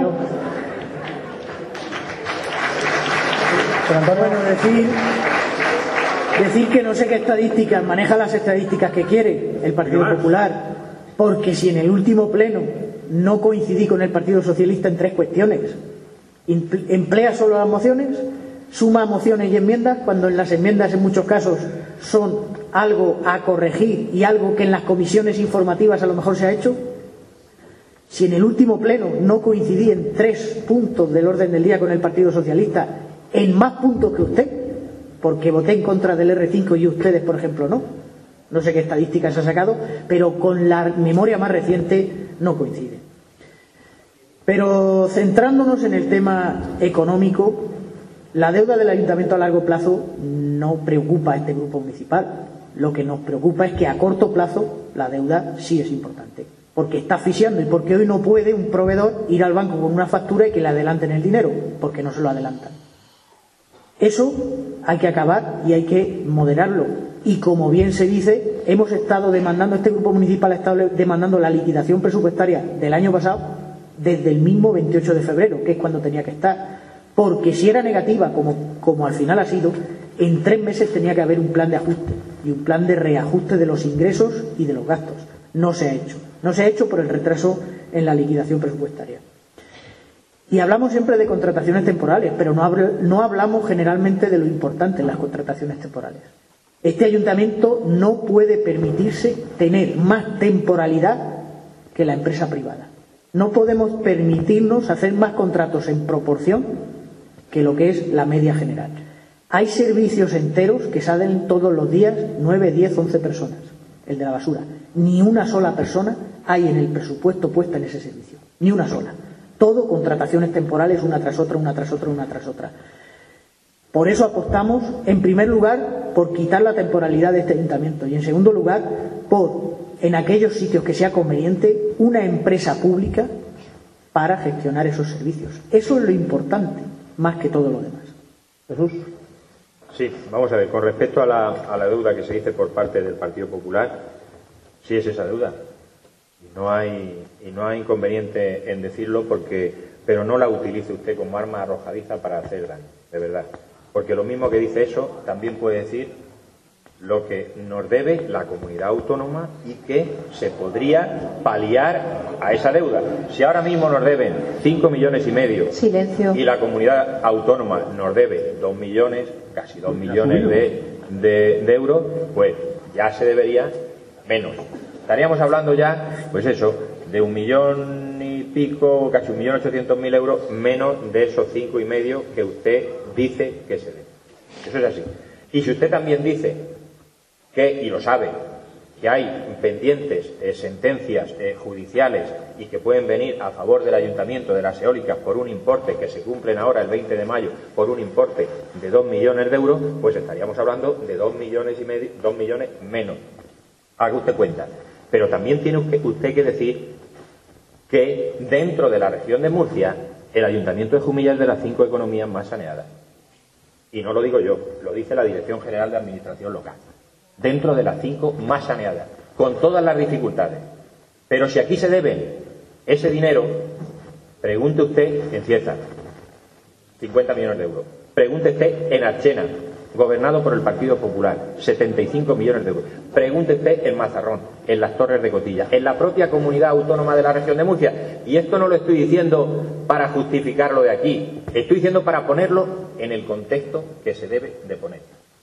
José Antonio, bueno, decir... Decir que no sé qué estadísticas, maneja las estadísticas que quiere el Partido Popular, porque si en el último pleno no coincidí con el Partido Socialista en tres cuestiones, emplea solo las mociones, suma mociones y enmiendas, cuando en las enmiendas en muchos casos son algo a corregir y algo que en las comisiones informativas a lo mejor se ha hecho. Si en el último pleno no coincidí en tres puntos del orden del día con el Partido Socialista, en más puntos que usted, porque voté en contra del erre cinco y ustedes, por ejemplo, no. No sé qué estadísticas ha sacado, pero con la memoria más reciente no coincide. Pero centrándonos en el tema económico, la deuda del ayuntamiento a largo plazo no preocupa a este grupo municipal. Lo que nos preocupa es que a corto plazo la deuda sí es importante, porque está asfixiando y porque hoy no puede un proveedor ir al banco con una factura y que le adelanten el dinero, porque no se lo adelantan. Eso hay que acabar y hay que moderarlo. Y como bien se dice, hemos estado demandando, este grupo municipal ha estado demandando la liquidación presupuestaria del año pasado desde el mismo veintiocho de febrero, que es cuando tenía que estar. Porque si era negativa, como, como al final ha sido, en tres meses tenía que haber un plan de ajuste y un plan de reajuste de los ingresos y de los gastos. No se ha hecho. No se ha hecho por el retraso en la liquidación presupuestaria. Y hablamos siempre de contrataciones temporales, pero no, no hablamos generalmente de lo importante en las contrataciones temporales. Este ayuntamiento no puede permitirse tener más temporalidad que la empresa privada. No podemos permitirnos hacer más contratos en proporción que lo que es la media general. Hay servicios enteros que salen todos los días nueve, diez, once personas, el de la basura. Ni una sola persona hay en el presupuesto puesta en ese servicio, ni una sola. Todo contrataciones temporales, una tras otra, una tras otra, una tras otra. Por eso apostamos, en primer lugar, por quitar la temporalidad de este ayuntamiento y, en segundo lugar, por, en aquellos sitios que sea conveniente, una empresa pública para gestionar esos servicios. Eso es lo importante, más que todo lo demás. Jesús. Sí, vamos a ver, con respecto a la, a la deuda que se dice por parte del Partido Popular, sí es esa deuda. Y no hay, y no hay inconveniente en decirlo, porque, pero no la utilice usted como arma arrojadiza para hacer daño, de verdad. Porque lo mismo que dice eso, también puede decir lo que nos debe la comunidad autónoma y que se podría paliar a esa deuda. Si ahora mismo nos deben cinco millones y medio Silencio. y la comunidad autónoma nos debe dos millones, casi dos millones de, de, de euros, pues ya se debería menos. Estaríamos hablando ya, pues eso, de un millón y pico, casi un millón ochocientos mil euros menos de esos cinco y medio que usted dice que se debe. Eso es así. Y si usted también dice que, y lo sabe, que hay pendientes eh, sentencias eh, judiciales y que pueden venir a favor del ayuntamiento de las eólicas por un importe que se cumplen ahora el veinte de mayo por un importe de dos millones de euros, pues estaríamos hablando de dos millones y medio, dos millones menos. Haga usted cuenta. Pero también tiene usted que decir que dentro de la región de Murcia el ayuntamiento de Jumilla es de las cinco economías más saneadas. Y no lo digo yo, lo dice la Dirección General de Administración Local. Dentro de las cinco más saneadas, con todas las dificultades. Pero si aquí se debe ese dinero, pregunte usted en Cieza, cincuenta millones de euros. Pregunte usted en Archena, gobernado por el Partido Popular, setenta y cinco millones de euros. Pregunte usted en Mazarrón, en las Torres de Cotilla, en la propia comunidad autónoma de la región de Murcia. Y esto no lo estoy diciendo para justificarlo de aquí, estoy diciendo para ponerlo en el contexto que se debe de poner.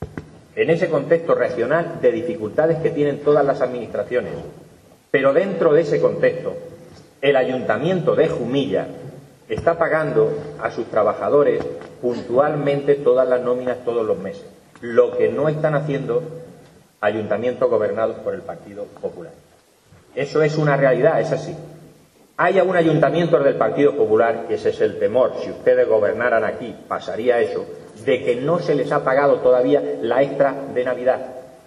En ese contexto regional de dificultades que tienen todas las administraciones. Pero dentro de ese contexto, el ayuntamiento de Jumilla está pagando a sus trabajadores puntualmente todas las nóminas todos los meses, lo que no están haciendo ayuntamientos gobernados por el Partido Popular. Eso es una realidad, es así. Hay aún ayuntamientos del Partido Popular, que ese es el temor, si ustedes gobernaran aquí pasaría eso, de que no se les ha pagado todavía la extra de Navidad.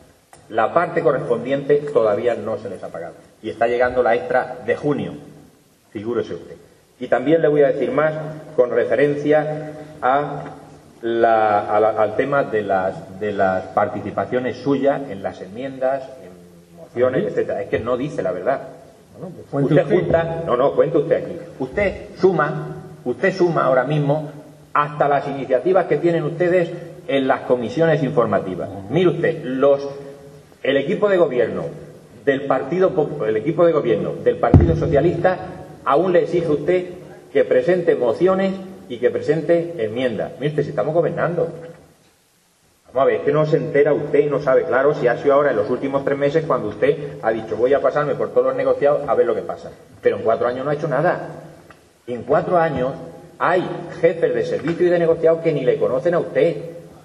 La parte correspondiente todavía no se les ha pagado. Y está llegando la extra de junio, figúrese usted. Y también le voy a decir más con referencia a la, a la, al tema de las, de las participaciones suyas en las enmiendas, en mociones, etcétera. Es que no dice la verdad. Bueno, pues usted junta, no, no, cuente usted aquí. Usted suma, usted suma ahora mismo hasta las iniciativas que tienen ustedes en las comisiones informativas. Mire usted, los, el equipo de gobierno del Partido, el equipo de gobierno del Partido Socialista aún le exige a usted que presente mociones y que presente enmiendas. Mire usted, si estamos gobernando. Vamos a ver, es que no se entera usted y no sabe claro si ha sido ahora en los últimos tres meses cuando usted ha dicho voy a pasarme por todos los negociados a ver lo que pasa. Pero en cuatro años no ha hecho nada. En cuatro años hay jefes de servicio y de negociado que ni le conocen a usted.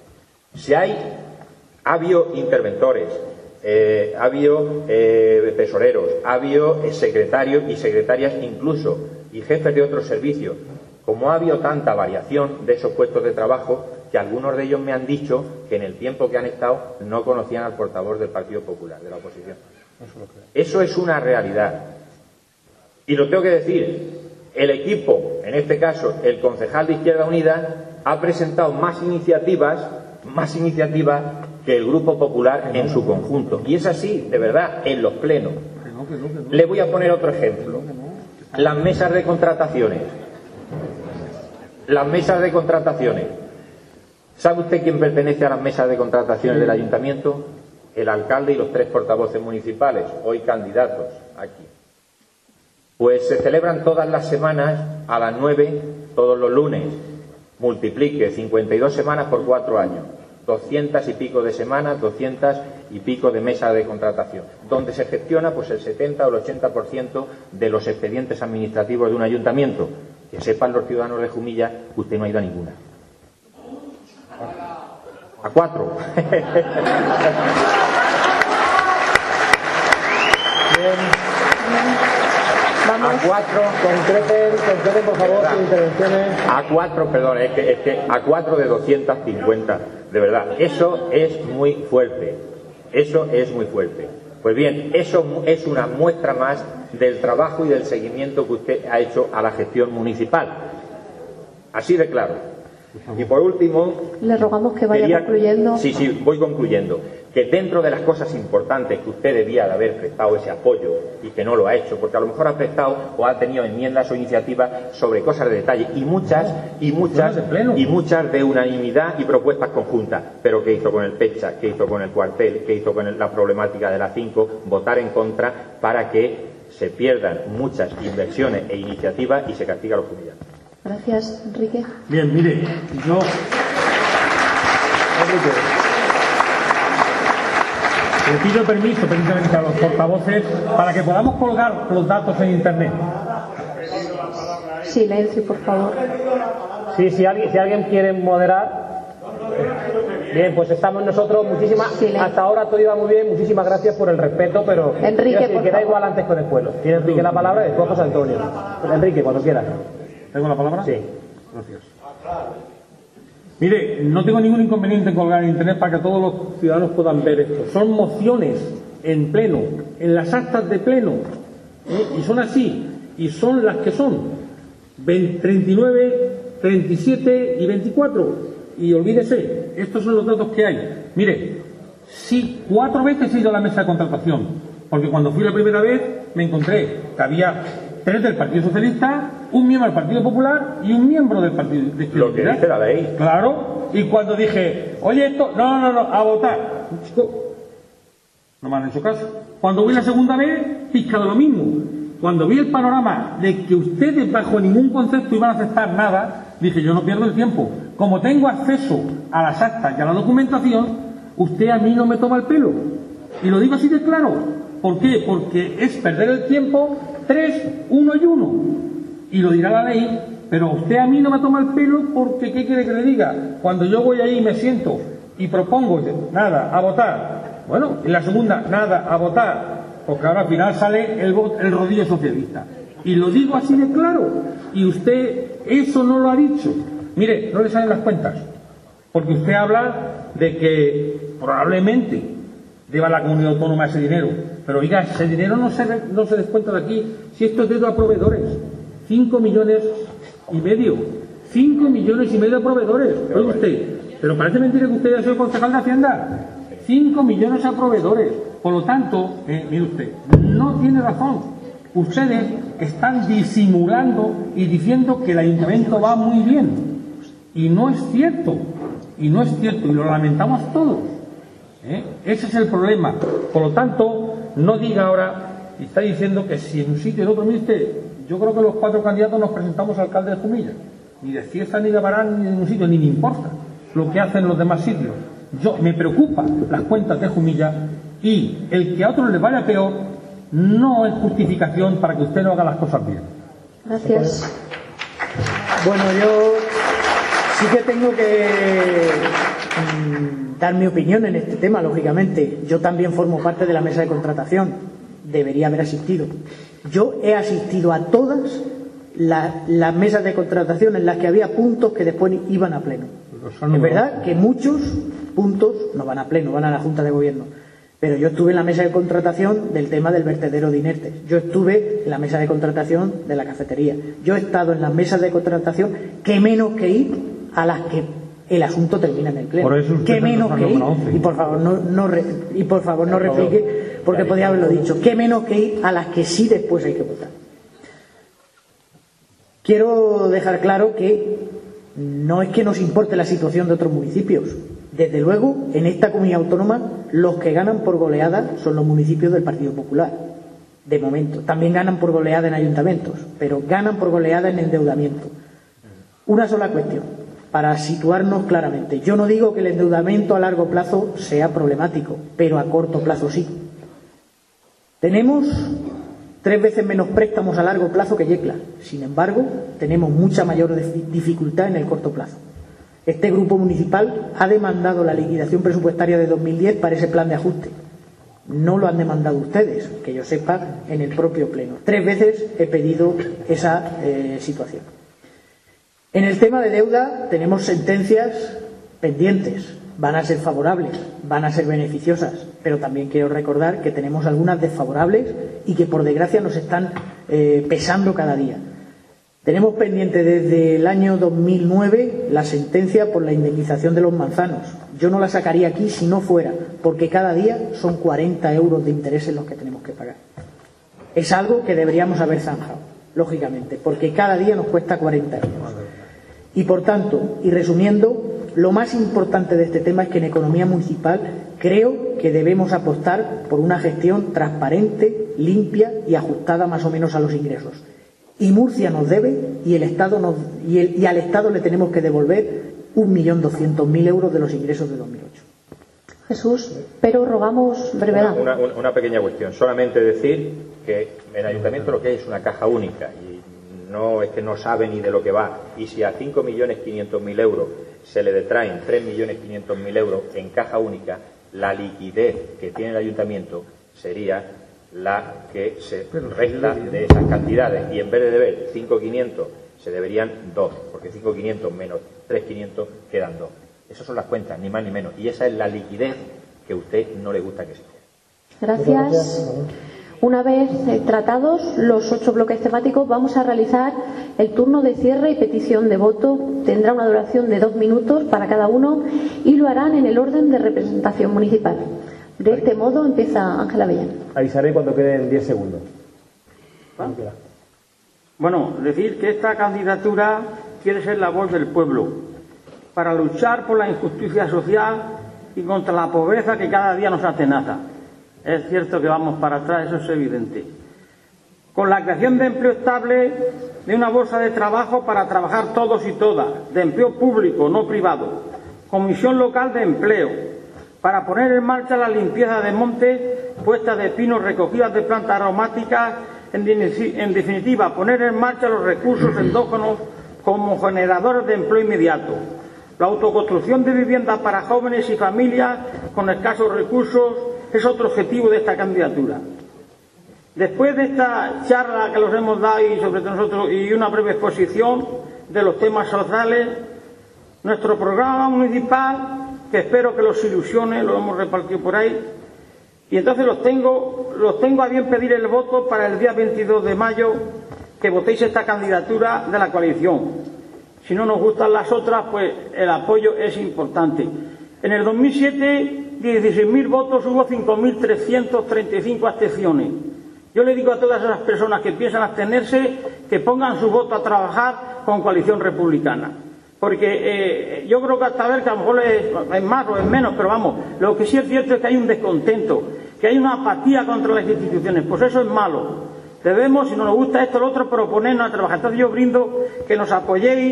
Si hay, ha habido interventores, eh, ha habido eh, tesoreros, ha habido eh, secretarios y secretarias incluso, y jefes de otros servicios. Como ha habido tanta variación de esos puestos de trabajo, que algunos de ellos me han dicho que en el tiempo que han estado no conocían al portavoz del Partido Popular, de la oposición. Eso es una realidad. Y lo tengo que decir, el equipo, en este caso el concejal de Izquierda Unida, ha presentado más iniciativas, más iniciativas que el Grupo Popular en su conjunto. Y es así, de verdad, en los plenos. Le voy a poner otro ejemplo. Las mesas de contrataciones. Las mesas de contrataciones. ¿Sabe usted quién pertenece a las mesas de contrataciones del ayuntamiento? El alcalde y los tres portavoces municipales, hoy candidatos aquí. Pues se celebran todas las semanas a las nueve, todos los lunes. Multiplique cincuenta y dos semanas por cuatro años. Doscientas y pico de semanas, doscientas y pico de mesas de contratación. Donde se gestiona pues el setenta o el ochenta por ciento de los expedientes administrativos de un ayuntamiento. Que sepan los ciudadanos de Jumilla que usted no ha ido a ninguna. A cuatro. Bien. Vamos. A cuatro. Concreten, concreten por favor sus intervenciones. A cuatro, perdón, es que, es que a cuatro de doscientos cincuenta, de verdad, eso es muy fuerte, eso es muy fuerte. Pues bien, eso es una muestra más del trabajo y del seguimiento que usted ha hecho a la gestión municipal, así de claro. Y por último, le rogamos que vaya quería, concluyendo. Sí, sí, voy concluyendo. Que dentro de las cosas importantes que usted debía de haber prestado ese apoyo y que no lo ha hecho, porque a lo mejor ha prestado o ha tenido enmiendas o iniciativas sobre cosas de detalle y muchas y muchas y muchas de unanimidad y propuestas conjuntas. Pero ¿qué hizo con el Pecha? ¿Qué hizo con el cuartel? ¿Qué hizo con la problemática de la cinco? Votar en contra para que se pierdan muchas inversiones e iniciativas y se castiga a los jubilados. Gracias, Enrique. Bien, mire, yo... Enrique. Le pido permiso precisamente a los portavoces para que podamos colgar los datos en Internet. Silencio, por favor. Sí, si alguien, si alguien quiere moderar. Bien, pues estamos nosotros. Muchísimas. Silencio. Hasta ahora todo iba muy bien. Muchísimas gracias por el respeto, pero Enrique, quiero decir por que da favor. igual antes que después. Tiene Enrique la palabra y después José Antonio. Pues Enrique, cuando quieras. ¿Tengo la palabra? Sí. Gracias. Mire, no tengo ningún inconveniente en colgar en Internet para que todos los ciudadanos puedan ver esto. Son mociones en pleno, en las actas de pleno, ¿eh? Y son así, y son las que son. treinta y nueve, treinta y siete y veinticuatro. Y olvídese, estos son los datos que hay. Mire, sí, cuatro veces he ido a la mesa de contratación, porque cuando fui la primera vez me encontré que había tres del Partido Socialista, un miembro del Partido Popular y un miembro del Partido de Izquierda. Lo que dice la ley. Claro, y cuando dije, oye, esto, no, no, no, a votar, no me han hecho caso. Cuando vi la segunda vez, pizca de lo mismo. Cuando vi el panorama de que ustedes bajo ningún concepto iban a aceptar nada, dije, yo no pierdo el tiempo. Como tengo acceso a las actas y a la documentación, usted a mí no me toma el pelo. Y lo digo así de claro. ¿Por qué? Porque es perder el tiempo tres, uno y uno. Y lo dirá la ley, pero usted a mí no me toma el pelo porque, ¿qué quiere que le diga? Cuando yo voy ahí y me siento y propongo, nada, a votar. Bueno, en la segunda, nada, a votar. Porque ahora al final sale el, el rodillo socialista. Y lo digo así de claro. Y usted eso no lo ha dicho. Mire, no le salen las cuentas. Porque usted habla de que probablemente deba la comunidad autónoma ese dinero. Pero oiga, ese dinero no se, no se descuenta de aquí. Si esto es dedo a proveedores. Cinco millones y medio. Cinco millones y medio de proveedores. Oye usted, pero parece mentira que usted haya sido concejal de Hacienda. Cinco millones a proveedores. Por lo tanto, eh, mire usted, no tiene razón. Ustedes están disimulando y diciendo que el ayuntamiento va muy bien. Y no es cierto. Y no es cierto. Y lo lamentamos todos. ¿Eh? Ese es el problema. Por lo tanto, no diga ahora, y está diciendo que si en un sitio y en otro, mire usted, yo creo que los cuatro candidatos nos presentamos al alcalde de Jumilla. Ni de Fiesta, ni de Barán, ni de ningún sitio, ni me importa lo que hacen los demás sitios. Yo, me preocupan las cuentas de Jumilla y el que a otros les vaya peor no es justificación para que usted no haga las cosas bien. Gracias. Bueno, yo sí que tengo que mm, dar mi opinión en este tema, lógicamente. Yo también formo parte de la mesa de contratación. Debería haber asistido. Yo he asistido a todas la, las mesas de contratación en las que había puntos que después iban a pleno. Es verdad que muchos puntos no van a pleno, van a la Junta de Gobierno. Pero yo estuve en la mesa de contratación del tema del vertedero de inertes. Yo estuve en la mesa de contratación de la cafetería. Yo he estado en las mesas de contratación que menos que ir a las que el asunto termina en el pleno. Por eso usted que menos que ir. Y por favor no, no re, y por favor no replique, porque podía haberlo dicho. Que menos que ir a las que sí después hay que votar. Quiero dejar claro que no es que nos importe la situación de otros municipios. Desde luego, en esta comunidad autónoma, los que ganan por goleada son los municipios del Partido Popular, de momento. También ganan por goleada en ayuntamientos, pero ganan por goleada en endeudamiento. Una sola cuestión, para situarnos claramente. Yo no digo que el endeudamiento a largo plazo sea problemático, pero a corto plazo sí. Tenemos tres veces menos préstamos a largo plazo que Yecla. Sin embargo, tenemos mucha mayor dificultad en el corto plazo. Este grupo municipal ha demandado la liquidación presupuestaria de dos mil diez para ese plan de ajuste. No lo han demandado ustedes, que yo sepa, en el propio Pleno. Tres veces he pedido esa eh, situación. En el tema de deuda tenemos sentencias pendientes. Van a ser favorables, van a ser beneficiosas, pero también quiero recordar que tenemos algunas desfavorables y que por desgracia nos están eh, pesando cada día. Tenemos pendiente desde el año dos mil nueve la sentencia por la indemnización de los manzanos. Yo no la sacaría aquí si no fuera, porque cada día son cuarenta euros de intereses los que tenemos que pagar. Es algo que deberíamos haber zanjado, lógicamente, porque cada día nos cuesta cuarenta euros. Y por tanto, y resumiendo, lo más importante de este tema es que en economía municipal creo que debemos apostar por una gestión transparente, limpia y ajustada más o menos a los ingresos. Y Murcia nos debe y, el Estado nos, y, el, y al Estado le tenemos que devolver un millón doscientos mil euros de los ingresos de dos mil ocho. Jesús, pero rogamos brevedad. Una, una, una pequeña cuestión. Solamente decir que en el ayuntamiento lo que hay es una caja única y no es que no sabe ni de lo que va. Y si a cinco millones quinientos mil euros se le detraen tres millones quinientos mil euros en caja única, la liquidez que tiene el ayuntamiento sería la que se resta de esas cantidades. Y en vez de deber cinco millones quinientos mil, se deberían dos, porque cinco millones quinientos mil menos tres millones quinientos mil quedan dos. Esas son las cuentas, ni más ni menos. Y esa es la liquidez que a usted no le gusta que se dé. Gracias. Una vez eh, tratados los ocho bloques temáticos, vamos a realizar el turno de cierre y petición de voto. Tendrá una duración de dos minutos para cada uno y lo harán en el orden de representación municipal. De este modo empieza Ángela Avellán. Avisaré cuando queden diez segundos. ¿Ah? Bueno, decir que esta candidatura quiere ser la voz del pueblo para luchar por la injusticia social y contra la pobreza que cada día nos atenaza. Es cierto que vamos para atrás, eso es evidente. Con la creación de empleo estable, de una bolsa de trabajo para trabajar todos y todas, de empleo público, no privado, comisión local de empleo, para poner en marcha la limpieza de montes, puestas de pinos, recogidas de plantas aromáticas, en, en definitiva, poner en marcha los recursos endógenos como generadores de empleo inmediato. La autoconstrucción de viviendas para jóvenes y familias con escasos recursos es otro objetivo de esta candidatura. Después de esta charla que los hemos dado y sobre todo nosotros y una breve exposición de los temas sociales, nuestro programa municipal, que espero que los ilusione, lo hemos repartido por ahí, y entonces los tengo, los tengo a bien pedir el voto para el día veintidós de mayo, que votéis esta candidatura de la coalición. Si no nos gustan las otras, pues el apoyo es importante. En el dos mil siete, dieciséis mil votos, hubo cinco mil trescientas treinta y cinco abstenciones. Yo le digo a todas esas personas que piensan abstenerse que pongan su voto a trabajar con Coalición Republicana. Porque eh, yo creo que hasta ver que a lo mejor es, es más o es menos, pero vamos, lo que sí es cierto es que hay un descontento, que hay una apatía contra las instituciones. Pues eso es malo. Debemos, si no nos gusta esto o lo otro, proponernos a trabajar. Entonces yo brindo que nos apoyéis,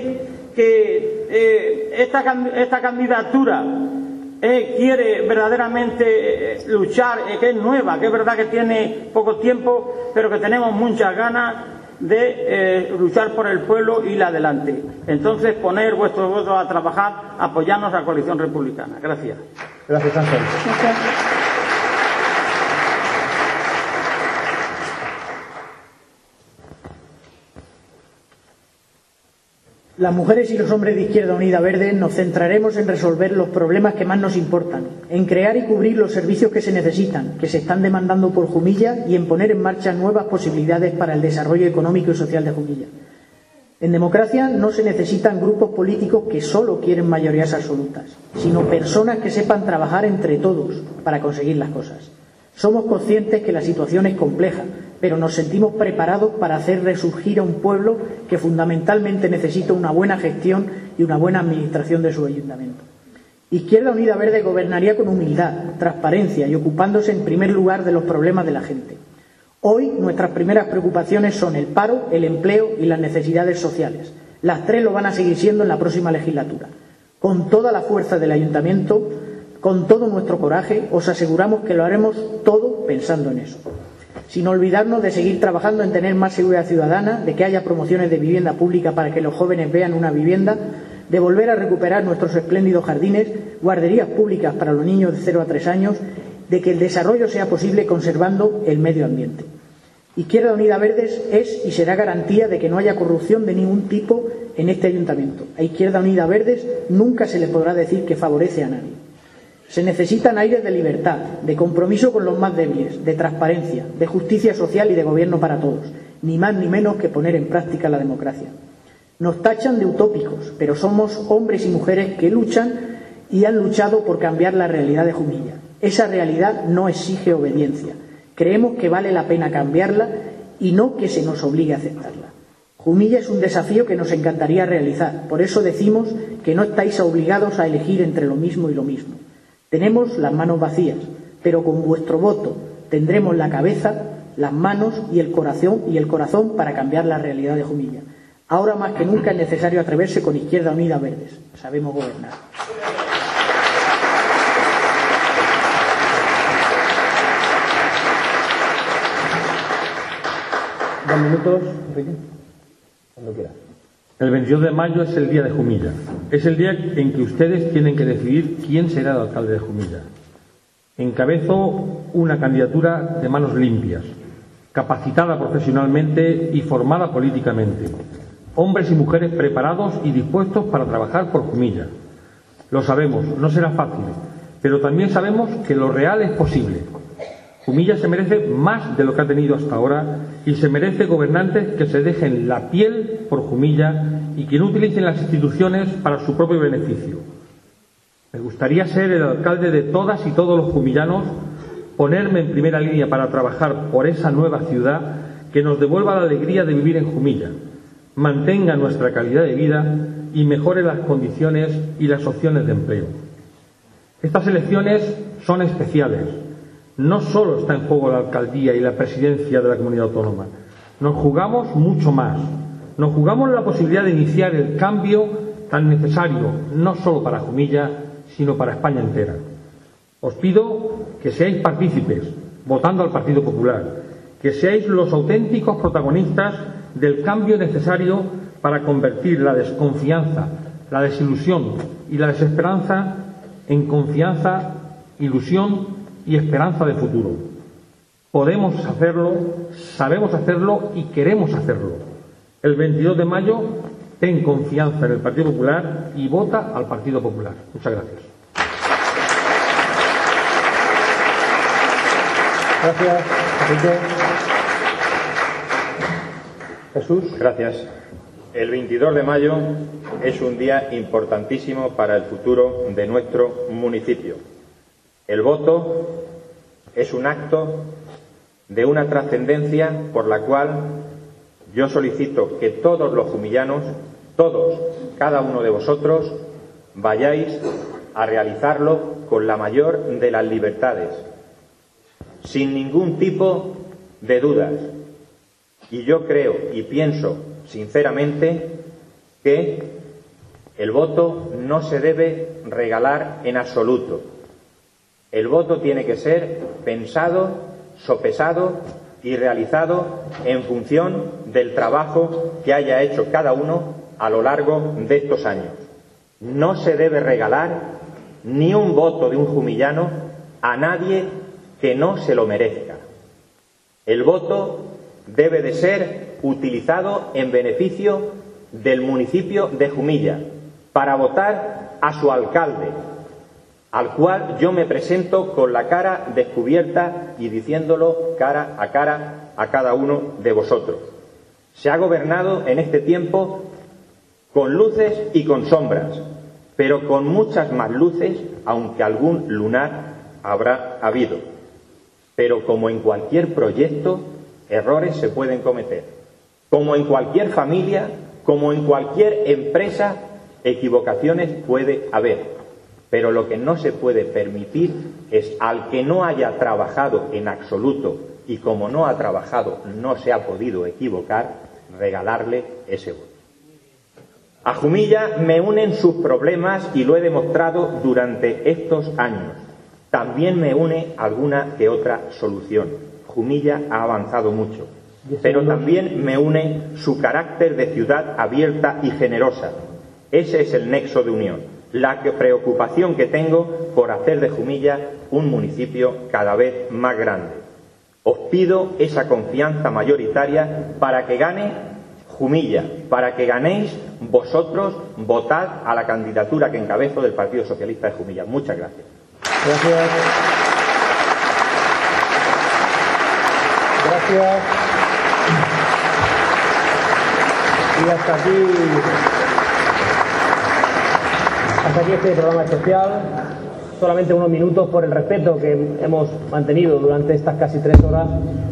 que eh, esta, esta candidatura eh, quiere verdaderamente eh, luchar, eh, que es nueva, que es verdad que tiene poco tiempo, pero que tenemos muchas ganas de eh, luchar por el pueblo y ir adelante. Entonces, poner vuestros votos a trabajar, apoyarnos a Coalición Republicana. Gracias. Gracias, Ángel. Gracias. Las mujeres y los hombres de Izquierda Unida Verde nos centraremos en resolver los problemas que más nos importan, en crear y cubrir los servicios que se necesitan, que se están demandando por Jumilla y en poner en marcha nuevas posibilidades para el desarrollo económico y social de Jumilla. En democracia no se necesitan grupos políticos que solo quieren mayorías absolutas, sino personas que sepan trabajar entre todos para conseguir las cosas. Somos conscientes que la situación es compleja, pero nos sentimos preparados para hacer resurgir a un pueblo que fundamentalmente necesita una buena gestión y una buena administración de su ayuntamiento. Izquierda Unida Verde gobernaría con humildad, transparencia y ocupándose en primer lugar de los problemas de la gente. Hoy nuestras primeras preocupaciones son el paro, el empleo y las necesidades sociales. Las tres lo van a seguir siendo en la próxima legislatura. Con toda la fuerza del ayuntamiento, con todo nuestro coraje, os aseguramos que lo haremos todo pensando en eso. Sin olvidarnos de seguir trabajando en tener más seguridad ciudadana, de que haya promociones de vivienda pública para que los jóvenes vean una vivienda, de volver a recuperar nuestros espléndidos jardines, guarderías públicas para los niños de cero a tres años, de que el desarrollo sea posible conservando el medio ambiente. Izquierda Unida Verdes es y será garantía de que no haya corrupción de ningún tipo en este ayuntamiento. A Izquierda Unida Verdes nunca se le podrá decir que favorece a nadie. Se necesitan aires de libertad, de compromiso con los más débiles, de transparencia, de justicia social y de gobierno para todos, ni más ni menos que poner en práctica la democracia. Nos tachan de utópicos, pero somos hombres y mujeres que luchan y han luchado por cambiar la realidad de Jumilla. Esa realidad no exige obediencia. Creemos que vale la pena cambiarla y no que se nos obligue a aceptarla. Jumilla es un desafío que nos encantaría realizar. Por eso decimos que no estáis obligados a elegir entre lo mismo y lo mismo. Tenemos las manos vacías, pero con vuestro voto tendremos la cabeza, las manos y el corazón y el corazón para cambiar la realidad de Jumilla. Ahora más que nunca es necesario atreverse con Izquierda Unida Verdes. Sabemos gobernar. Dos minutos, Enrique. Cuando quieras. El veintidós de mayo es el día de Jumilla. Es el día en que ustedes tienen que decidir quién será el alcalde de Jumilla. Encabezo una candidatura de manos limpias, capacitada profesionalmente y formada políticamente. Hombres y mujeres preparados y dispuestos para trabajar por Jumilla. Lo sabemos, no será fácil, pero también sabemos que lo real es posible. Jumilla se merece más de lo que ha tenido hasta ahora y se merece gobernantes que se dejen la piel por Jumilla y que no utilicen las instituciones para su propio beneficio. Me gustaría ser el alcalde de todas y todos los jumillanos, ponerme en primera línea para trabajar por esa nueva ciudad que nos devuelva la alegría de vivir en Jumilla, mantenga nuestra calidad de vida y mejore las condiciones y las opciones de empleo. Estas elecciones son especiales. No solo está en juego la alcaldía y la presidencia de la comunidad autónoma. Nos jugamos mucho más. Nos jugamos la posibilidad de iniciar el cambio tan necesario, no solo para Jumilla, sino para España entera. Os pido que seáis partícipes, votando al Partido Popular, que seáis los auténticos protagonistas del cambio necesario para convertir la desconfianza, la desilusión y la desesperanza en confianza, ilusión y esperanza de futuro. Podemos hacerlo, sabemos hacerlo y queremos hacerlo. El veintidós de mayo, ten confianza en el Partido Popular y vota al Partido Popular. Muchas gracias. Gracias, Enrique. Jesús. Gracias. El veintidós de mayo es un día importantísimo para el futuro de nuestro municipio. El voto es un acto de una trascendencia por la cual yo solicito que todos los jumillanos, todos, cada uno de vosotros, vayáis a realizarlo con la mayor de las libertades, sin ningún tipo de dudas. Y yo creo y pienso sinceramente que el voto no se debe regalar en absoluto. El voto tiene que ser pensado, sopesado y realizado en función del trabajo que haya hecho cada uno a lo largo de estos años. No se debe regalar ni un voto de un jumillano a nadie que no se lo merezca. El voto debe de ser utilizado en beneficio del municipio de Jumilla para votar a su alcalde, al cual yo me presento con la cara descubierta y diciéndolo cara a cara a cada uno de vosotros. Se ha gobernado en este tiempo con luces y con sombras, pero con muchas más luces, aunque algún lunar habrá habido. Pero como en cualquier proyecto, errores se pueden cometer. Como en cualquier familia, como en cualquier empresa, equivocaciones puede haber. Pero lo que no se puede permitir es al que no haya trabajado en absoluto y como no ha trabajado no se ha podido equivocar, regalarle ese voto. A Jumilla me unen sus problemas y lo he demostrado durante estos años. También me une alguna que otra solución. Jumilla ha avanzado mucho, pero también me une su carácter de ciudad abierta y generosa. Ese es el nexo de unión, la preocupación que tengo por hacer de Jumilla un municipio cada vez más grande. Os pido esa confianza mayoritaria para que gane Jumilla, para que ganéis vosotros, votad a la candidatura que encabezo del Partido Socialista de Jumilla. Muchas gracias. Gracias. Gracias. Y hasta aquí, hasta aquí este programa especial. Solamente unos minutos por el respeto que hemos mantenido durante estas casi tres horas.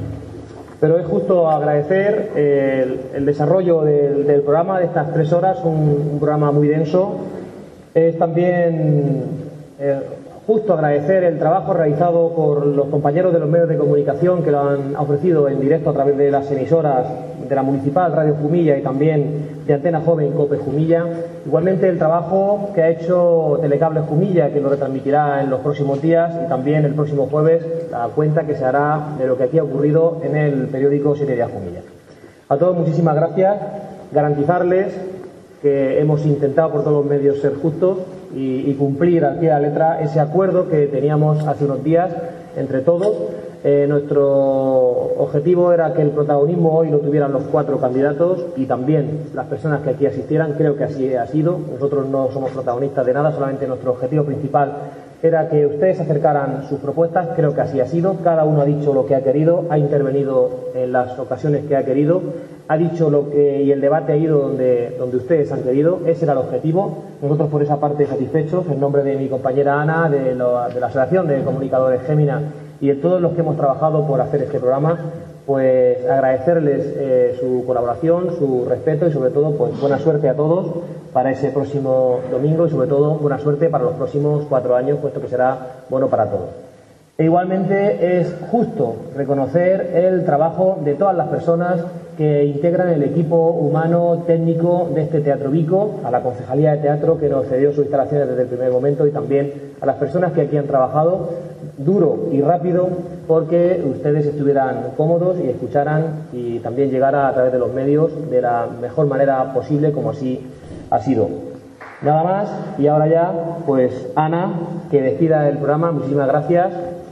Pero es justo agradecer el, el desarrollo del, del programa de estas tres horas, un, un programa muy denso. Es también eh, justo agradecer el trabajo realizado por los compañeros de los medios de comunicación que lo han ofrecido en directo a través de las emisoras de la Municipal, Radio Jumilla, y también de Antena Joven, COPE Jumilla. Igualmente el trabajo que ha hecho Telecable Jumilla, que lo retransmitirá en los próximos días, y también el próximo jueves la cuenta que se hará de lo que aquí ha ocurrido en el periódico Siete Días Jumilla. A todos muchísimas gracias. Garantizarles que hemos intentado por todos los medios ser justos y, y cumplir al pie de la letra ese acuerdo que teníamos hace unos días entre todos. Eh, nuestro objetivo era que el protagonismo hoy lo tuvieran los cuatro candidatos y también las personas que aquí asistieran. Creo que así ha sido. Nosotros no somos protagonistas de nada, solamente nuestro objetivo principal era que ustedes acercaran sus propuestas. Creo que así ha sido. Cada uno ha dicho lo que ha querido, ha intervenido en las ocasiones que ha querido, ha dicho lo que, y el debate ha ido donde, donde ustedes han querido. Ese era el objetivo. Nosotros por esa parte satisfechos, en nombre de mi compañera Ana, de, lo, de la Asociación de Comunicadores Gémina y de todos los que hemos trabajado por hacer este programa, pues agradecerles eh, su colaboración, su respeto y sobre todo pues buena suerte a todos para ese próximo domingo y sobre todo buena suerte para los próximos cuatro años, puesto que será bueno para todos. E igualmente es justo reconocer el trabajo de todas las personas que integran el equipo humano técnico de este Teatro Vico, a la Concejalía de Teatro que nos cedió sus instalaciones desde el primer momento y también a las personas que aquí han trabajado duro y rápido porque ustedes estuvieran cómodos y escucharan y también llegara a través de los medios de la mejor manera posible, como así ha sido. Nada más, y ahora ya, pues Ana, que despida el programa. Muchísimas gracias.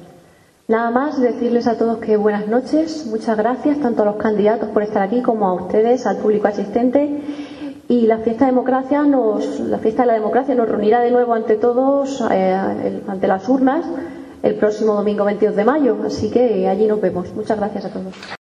Nada más, decirles a todos que buenas noches, muchas gracias tanto a los candidatos por estar aquí como a ustedes, al público asistente. Y la fiesta de democracia nos, la fiesta de la democracia nos reunirá de nuevo ante todos, eh, el, ante las urnas, el próximo domingo veintidós de mayo. Así que allí nos vemos. Muchas gracias a todos.